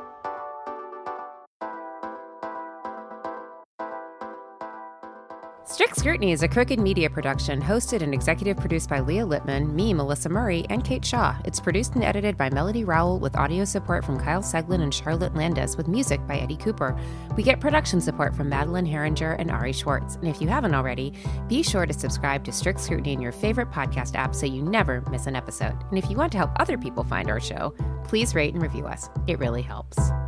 Strict Scrutiny is a Crooked Media production, hosted and executive produced by Leah Lippman, me, Melissa Murray, and Kate Shaw. It's produced and edited by Melody Rowell with audio support from Kyle Seglin and Charlotte Landis with music by Eddie Cooper. We get production support from Madeline Herringer and Ari Schwartz. And if you haven't already, be sure to subscribe to Strict Scrutiny in your favorite podcast app so you never miss an episode. And if you want to help other people find our show, please rate and review us. It really helps.